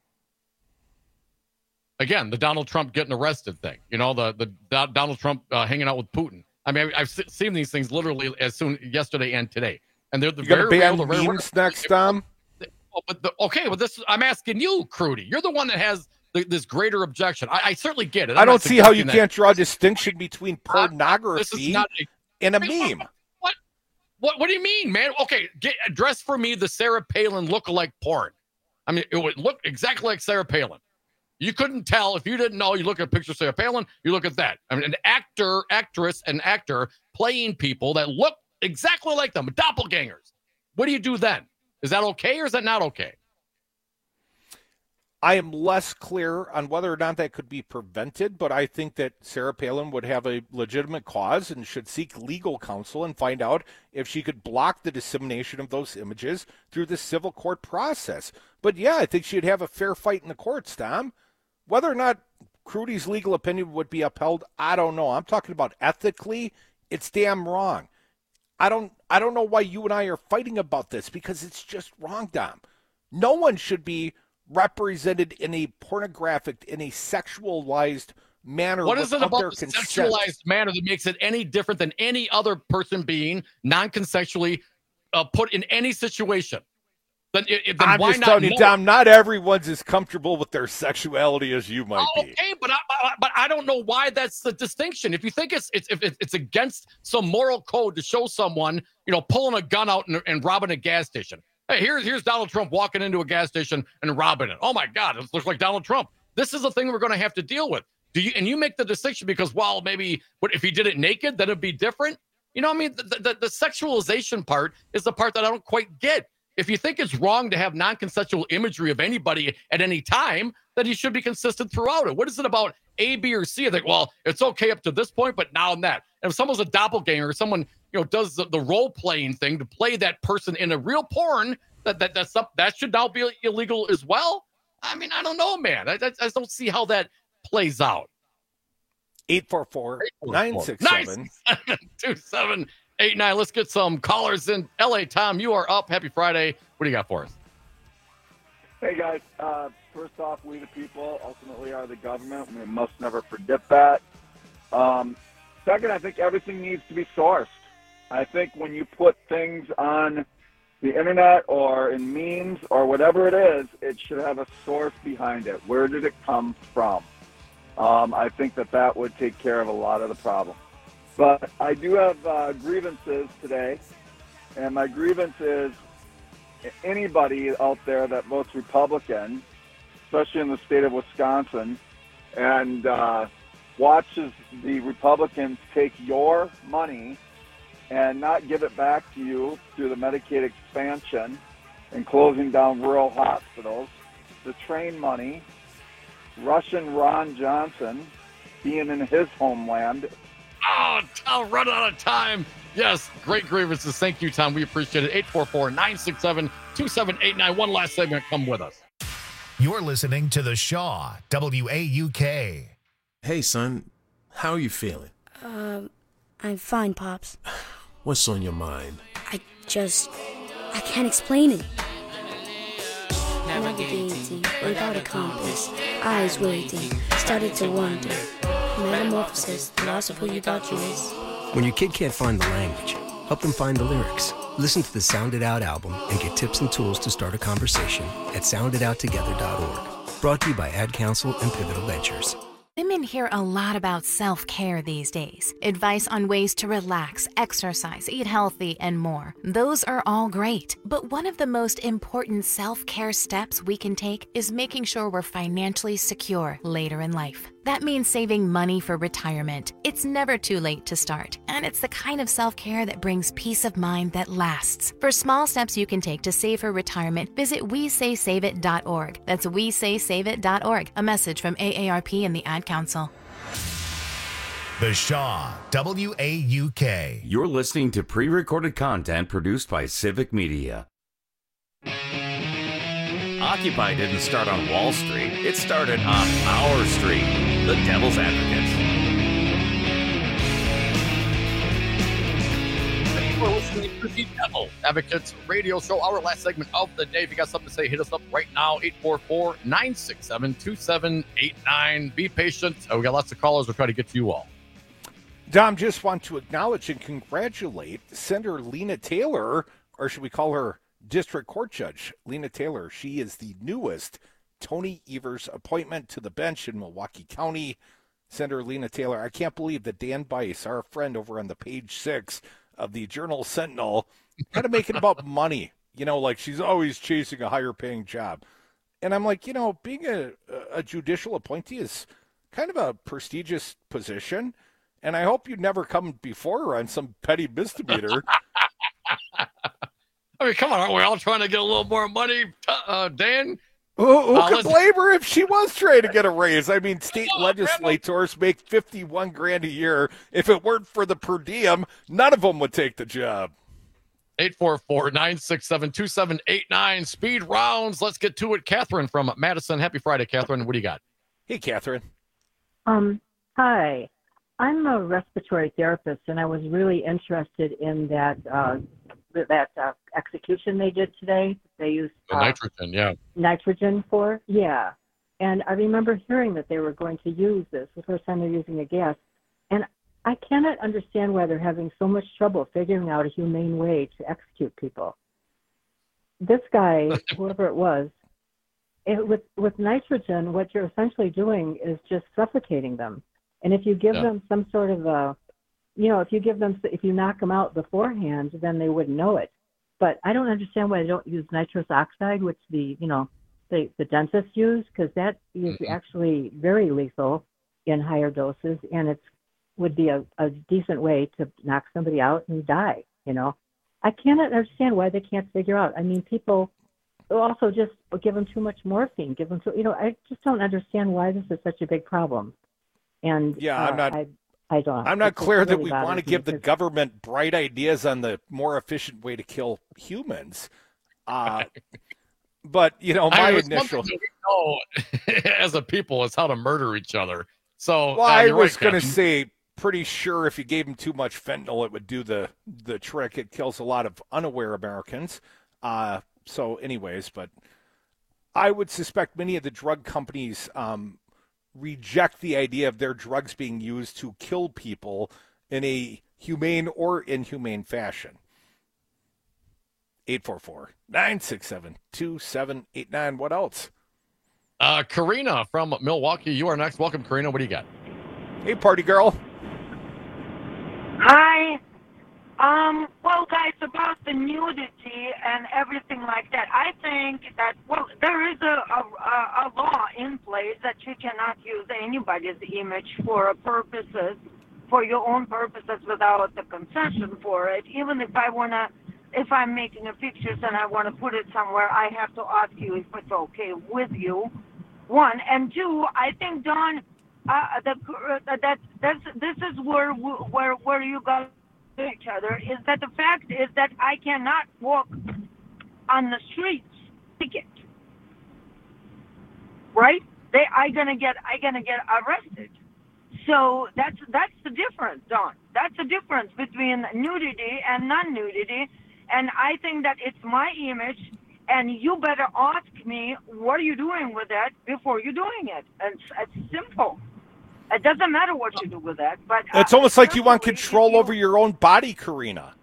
Again, the Donald Trump getting arrested thing. You know, the the Donald Trump uh, hanging out with Putin. I mean, I've seen these things literally as soon yesterday and today, and they're the You're very ban real. The memes very, next, Tom. Oh, but the, okay, but this I'm asking you, Crudy. You're the one that has the, this greater objection. I, I certainly get it. I'm I don't not see how you that. can't draw a distinction between pornography This is not a, and a I meme. mean, What, what? What? What do you mean, man? Okay, get, address for me the Sarah Palin lookalike porn. I mean, it would look exactly like Sarah Palin. You couldn't tell if you didn't know. You look at a picture of Sarah Palin, you look at that. I mean, an actor, actress, and actor playing people that look exactly like them, doppelgangers. What do you do then? Is that okay or is that not okay? I am less clear on whether or not that could be prevented, but I think that Sarah Palin would have a legitimate cause and should seek legal counsel and find out if she could block the dissemination of those images through the civil court process. But yeah, I think she'd have a fair fight in the courts, Tom. Whether or not Crudy's legal opinion would be upheld, I don't know. I'm talking about ethically, it's damn wrong. I don't I don't know why you and I are fighting about this, because it's just wrong, Dom. No one should be represented in a pornographic, in a sexualized manner. What is it about the consent. sexualized manner that makes it any different than any other person being non-consensually uh, put in any situation? Then, it, then I'm why just not telling you, know? Dom, not everyone's as comfortable with their sexuality as you might Oh, be. okay, but I, but I don't know why that's the distinction. If you think it's it's if it's against some moral code to show someone, you know, pulling a gun out and, and robbing a gas station. Hey, here's here's Donald Trump walking into a gas station and robbing it. Oh my God, it looks like Donald Trump. This is the thing we're going to have to deal with. Do you and you make the distinction because, well, maybe what if he did it naked, then it'd be different. You know, what I mean, the, the the sexualization part is the part that I don't quite get. If you think it's wrong to have non-consensual imagery of anybody at any time, then you should be consistent throughout it. What is it about A, B, or C? I think, well, it's okay up to this point, but now and that. And if someone's a doppelganger, or someone, you know, does the, the role-playing thing to play that person in a real porn, that that that's up, that should now be illegal as well. I mean, I don't know, man. I, I, I just don't see how that plays out. eight four four, nine six seven, two seven eight nine. Let's get some callers in. L A Tom, you are up. Happy Friday. What do you got for us? Hey, guys. Uh, first off, we the people ultimately are the government. We must never forget that. Um, second, I think everything needs to be sourced. I think when you put things on the internet or in memes or whatever it is, it should have a source behind it. Where did it come from? Um, I think that that would take care of a lot of the problem. But I do have uh, grievances today, and my grievance is anybody out there that votes Republican, especially in the state of Wisconsin, and uh, watches the Republicans take your money and not give it back to you through the Medicaid expansion and closing down rural hospitals, the train money, Russian Ron Johnson being in his homeland, Oh, Tom, running out of time. Yes, great grievances. Thank you, Tom. We appreciate it. eight four four, nine six seven, two seven eight nine. One last segment. Come with us. You're listening to The Shaw, W A U K. Hey, son. How are you feeling? Um, I'm fine, Pops. What's on your mind? I just... I can't explain it. Navigating without a compass, eyes waiting, started to wonder. Metamorphosis, the loss of who you thought you was. When your kid can't find the language, help them find the lyrics. Listen to the Sound It Out album and get tips and tools to start a conversation at sound it out together dot org. Brought to you by Ad Council and Pivotal Ventures. Women hear a lot about self-care these days. Advice on ways to relax, exercise, eat healthy, and more. Those are all great. But one of the most important self-care steps we can take is making sure we're financially secure later in life. That means saving money for retirement. It's never too late to start, and it's the kind of self-care that brings peace of mind that lasts. For small steps you can take to save for retirement, visit we say save it dot org. That's we say save it dot org. A message from A A R P and the Ad Council. The Shaw, W A U K. You're listening to pre-recorded content produced by Civic Media. Occupy didn't start on Wall Street. It started on our street, the Devil's Advocates. Thank you for listening to the Devil's Advocates radio show. Our last segment of the day. If you got something to say, hit us up right now. eight four four, nine six seven, two seven eight nine. Be patient. Oh, we got lots of callers. We'll try to get to you all. Dom, just want to acknowledge and congratulate Senator Lena Taylor, or should we call her District Court Judge Lena Taylor. She is the newest Tony Evers appointment to the bench in Milwaukee County. Senator Lena Taylor, I can't believe that Dan Bice, our friend over on the page six of the Journal Sentinel, had to make it about money. You know, like she's always chasing a higher paying job. And I'm like, you know, being a, a judicial appointee is kind of a prestigious position. And I hope you never come before her on some petty misdemeanor. I mean, come on, aren't we all trying to get a little more money, uh, Dan? Who, who uh, could blame her if she was trying to get a raise? I mean, state legislators make fifty-one grand a year. If it weren't for the per diem, none of them would take the job. eight four four, nine six seven, two seven eight nine. Speed rounds. Let's get to it. Catherine from Madison. Happy Friday, Catherine. What do you got? Hey, Catherine. Um, hi. I'm a respiratory therapist, and I was really interested in that uh, that uh, execution they did today. They used the uh, nitrogen, yeah. Nitrogen for, yeah. And I remember hearing that they were going to use this the first time they're using a gas. And I cannot understand why they're having so much trouble figuring out a humane way to execute people. This guy, whoever it was, it, with with nitrogen, what you're essentially doing is just suffocating them. And if you give yeah. them some sort of a, you know, if you give them, if you knock them out beforehand, then they wouldn't know it. But I don't understand why they don't use nitrous oxide, which the, you know, the, the dentists use, because that is mm-hmm. actually very lethal in higher doses, and it would be a, a decent way to knock somebody out and die, you know. I cannot understand why they can't figure out. I mean, people also just give them too much morphine, give them too, you know, I just don't understand why this is such a big problem. And yeah, uh, I'm not. I, I don't. I'm not it clear really that we want to give the because... government bright ideas on the more efficient way to kill humans. Uh, but you know, my I mean, initial we know as a people is how to murder each other. So well, uh, I was right, going to say, pretty sure if you gave them too much fentanyl, it would do the the trick. It kills a lot of unaware Americans. Uh, so, anyways, but I would suspect many of the drug companies. Um, reject the idea of their drugs being used to kill people in a humane or inhumane fashion. eight four four, nine six seven, two seven eight nine. What else? Uh, Karina from Milwaukee. You are next. Welcome, Karina. What do you got? Hey, party girl. Hi. Um, well, guys, about the nudity and everything like that, I think that, well, there is a, a, a law in place that you cannot use anybody's image for purposes, for your own purposes without the concession for it. Even if I want to, if I'm making a pictures and I want to put it somewhere, I have to ask you if it's okay with you, one. And two, I think, Don, uh, the, uh, that that's this is where where where you got each other is that the fact is that I cannot walk on the streets. Ticket, right? They I gonna get I gonna get arrested. So that's that's the difference, Don. That's the difference between nudity and non-nudity, and I think that it's my image. And you better ask me, what are you doing with that before you're doing it? It's, it's simple. It doesn't matter what you do with that. But it's uh, almost like you want control you, over your own body, Karina.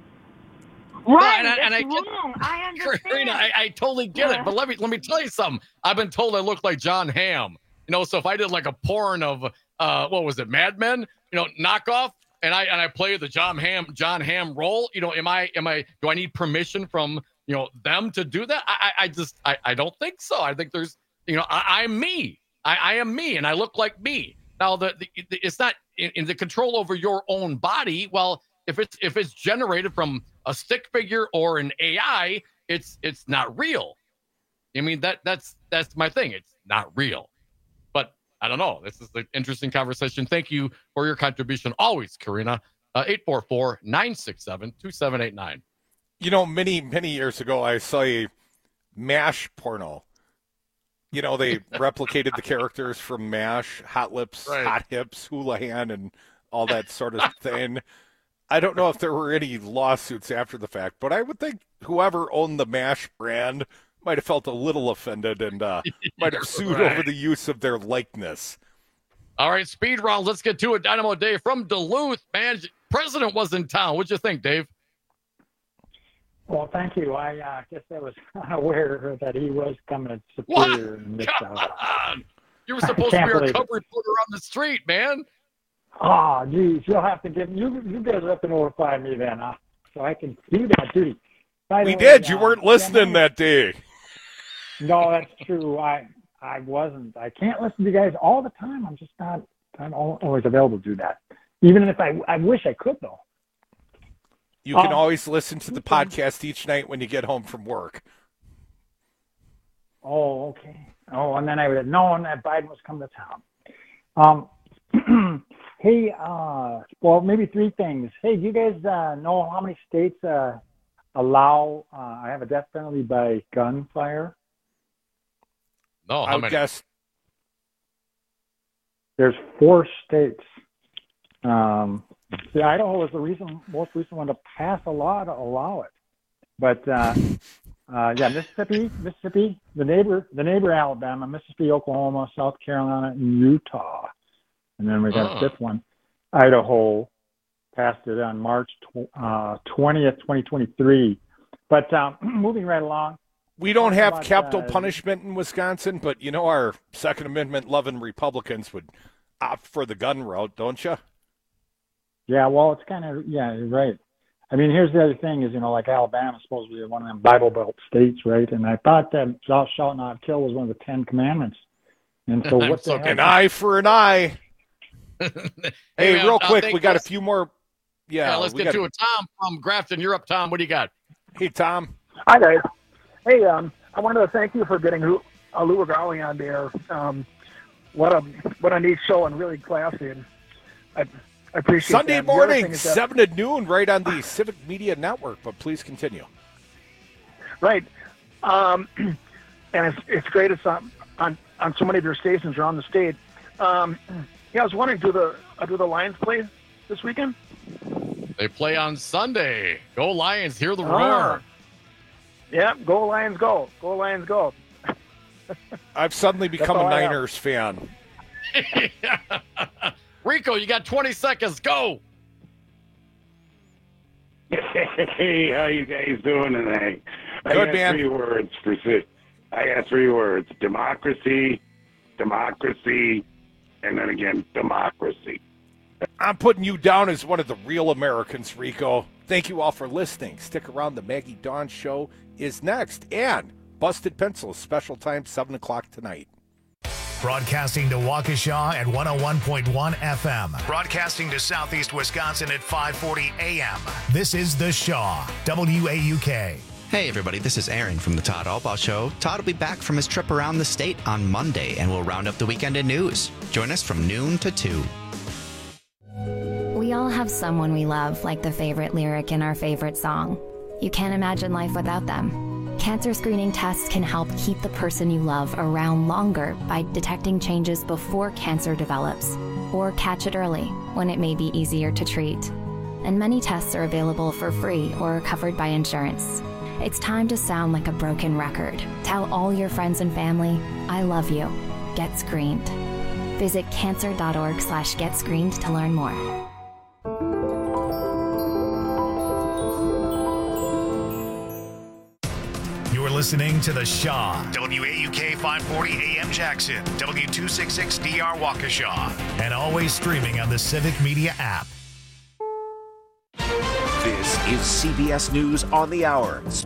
Right, no, and, and that's I, wrong. I understand. Karina, I, I totally get yeah. it. But let me let me tell you something. I've been told I look like John Hamm. You know, so if I did like a porn of uh, what was it, Mad Men? You know, knockoff, and I and I play the John Hamm John Hamm role. You know, am I am I do I need permission from you know them to do that? I I just I, I don't think so. I think there's you know I, I'm me. I, I am me, and I look like me. Now the, the it's not in, in the control over your own body. Well, if it's if it's generated from a stick figure or an A I, it's it's not real. I mean that that's that's my thing. It's not real. But I don't know. This is an interesting conversation. Thank you for your contribution always, Karina. Uh, eight four four, nine six seven, two seven eight nine. You know, many, many years ago, I saw a MASH porno. You know, they replicated the characters from MASH, Hot Lips, right. Hot Hips, Houlihan, and all that sort of thing. I don't know if there were any lawsuits after the fact, but I would think whoever owned the MASH brand might have felt a little offended and uh, might have sued right. over the use of their likeness. All right, speed round. Let's get to it. Dynamo Dave from Duluth, man. President was in town. What'd you think, Dave? Well, thank you. I uh, guess I was unaware that he was coming to Superior. And this, Come uh, on. You were supposed to be our cover reporter on the street, man. Oh, geez. You'll have to give you. You guys have to notify me then, huh? So I can do that duty. By we way, did. You uh, weren't listening that day. No, that's true. I I wasn't. I can't listen to you guys all the time. I'm just not. I'm always available to do that. Even if I, I wish I could, though. You can um, always listen to the podcast each night when you get home from work. Oh, okay. Oh, and then I would have known that Biden was coming to town. Um, hey, uh, well, maybe three things. Hey, do you guys uh, know how many states uh, allow, uh, I have a death penalty by gunfire? No, how I would many? guess. There's four states. Um, see, Idaho was the recent, most recent one to pass a law to allow it. But, uh, uh, yeah, Mississippi, Mississippi, the neighbor, the neighbor Alabama, Mississippi, Oklahoma, South Carolina, and Utah. And then we got oh. a fifth one. Idaho passed it on March uh, twentieth, twenty twenty-three. But um, moving right along. We don't have about, capital uh, punishment in Wisconsin, but you know our Second Amendment loving Republicans would opt for the gun route, don't you? Yeah, well, it's kind of, yeah, you're right. I mean, here's the other thing is, you know, like Alabama is supposed to be one of them Bible Belt states, right? And I thought that thou shalt not kill was one of the Ten Commandments. And so what so the hell? An eye for an eye. hey, hey man, real I'll quick, we got this. a few more. Yeah, yeah let's get got... to it. Tom from Grafton, you're up, Tom. What do you got? Hey, Tom. Hi, guys. Hey, um, I wanted to thank you for getting uh, Lou Garley on there. Um, what a what a neat show and really classy. And I, I appreciate Sunday that. morning, seven to noon, right on the Civic Media Network. But please continue. Right, um, and it's it's great. It's on, on on so many of your stations around the state. Um, yeah, I was wondering, do the uh, do the Lions play this weekend? They play on Sunday. Go Lions! Hear the Ah. roar. Yeah, go Lions, go! Go Lions, go! I've suddenly become a Niners fan. Rico, you got twenty seconds. Go. Hey, how you guys doing tonight? I Good, got man. three words for si- I got three words: democracy, democracy, and then again, democracy. I'm putting you down as one of the real Americans, Rico. Thank you all for listening. Stick around. The Maggie Dawn Show is next. And Busted Pencils, special time, seven o'clock tonight. Broadcasting to Waukesha at one oh one point one F M. Broadcasting to Southeast Wisconsin at five forty A M. This is The Shaw, W A U K. Hey everybody, this is Aaron from the Todd Albaugh Show. Todd will be back from his trip around the state on Monday, and we'll round up the weekend in news. Join us from noon to two. We all have someone we love, like the favorite lyric in our favorite song. You can't imagine life without them. Cancer screening tests can help keep the person you love around longer by detecting changes before cancer develops, or catch it early when it may be easier to treat. And many tests are available for free or covered by insurance. It's time to sound like a broken record. Tell all your friends and family, I love you. Get screened. Visit cancer.org slash get screened to learn more. You're listening to The Shaw, W A U K five forty A M Jackson, W two sixty-six D R Waukesha, and always streaming on the Civic Media app. This is C B S News on the Hour.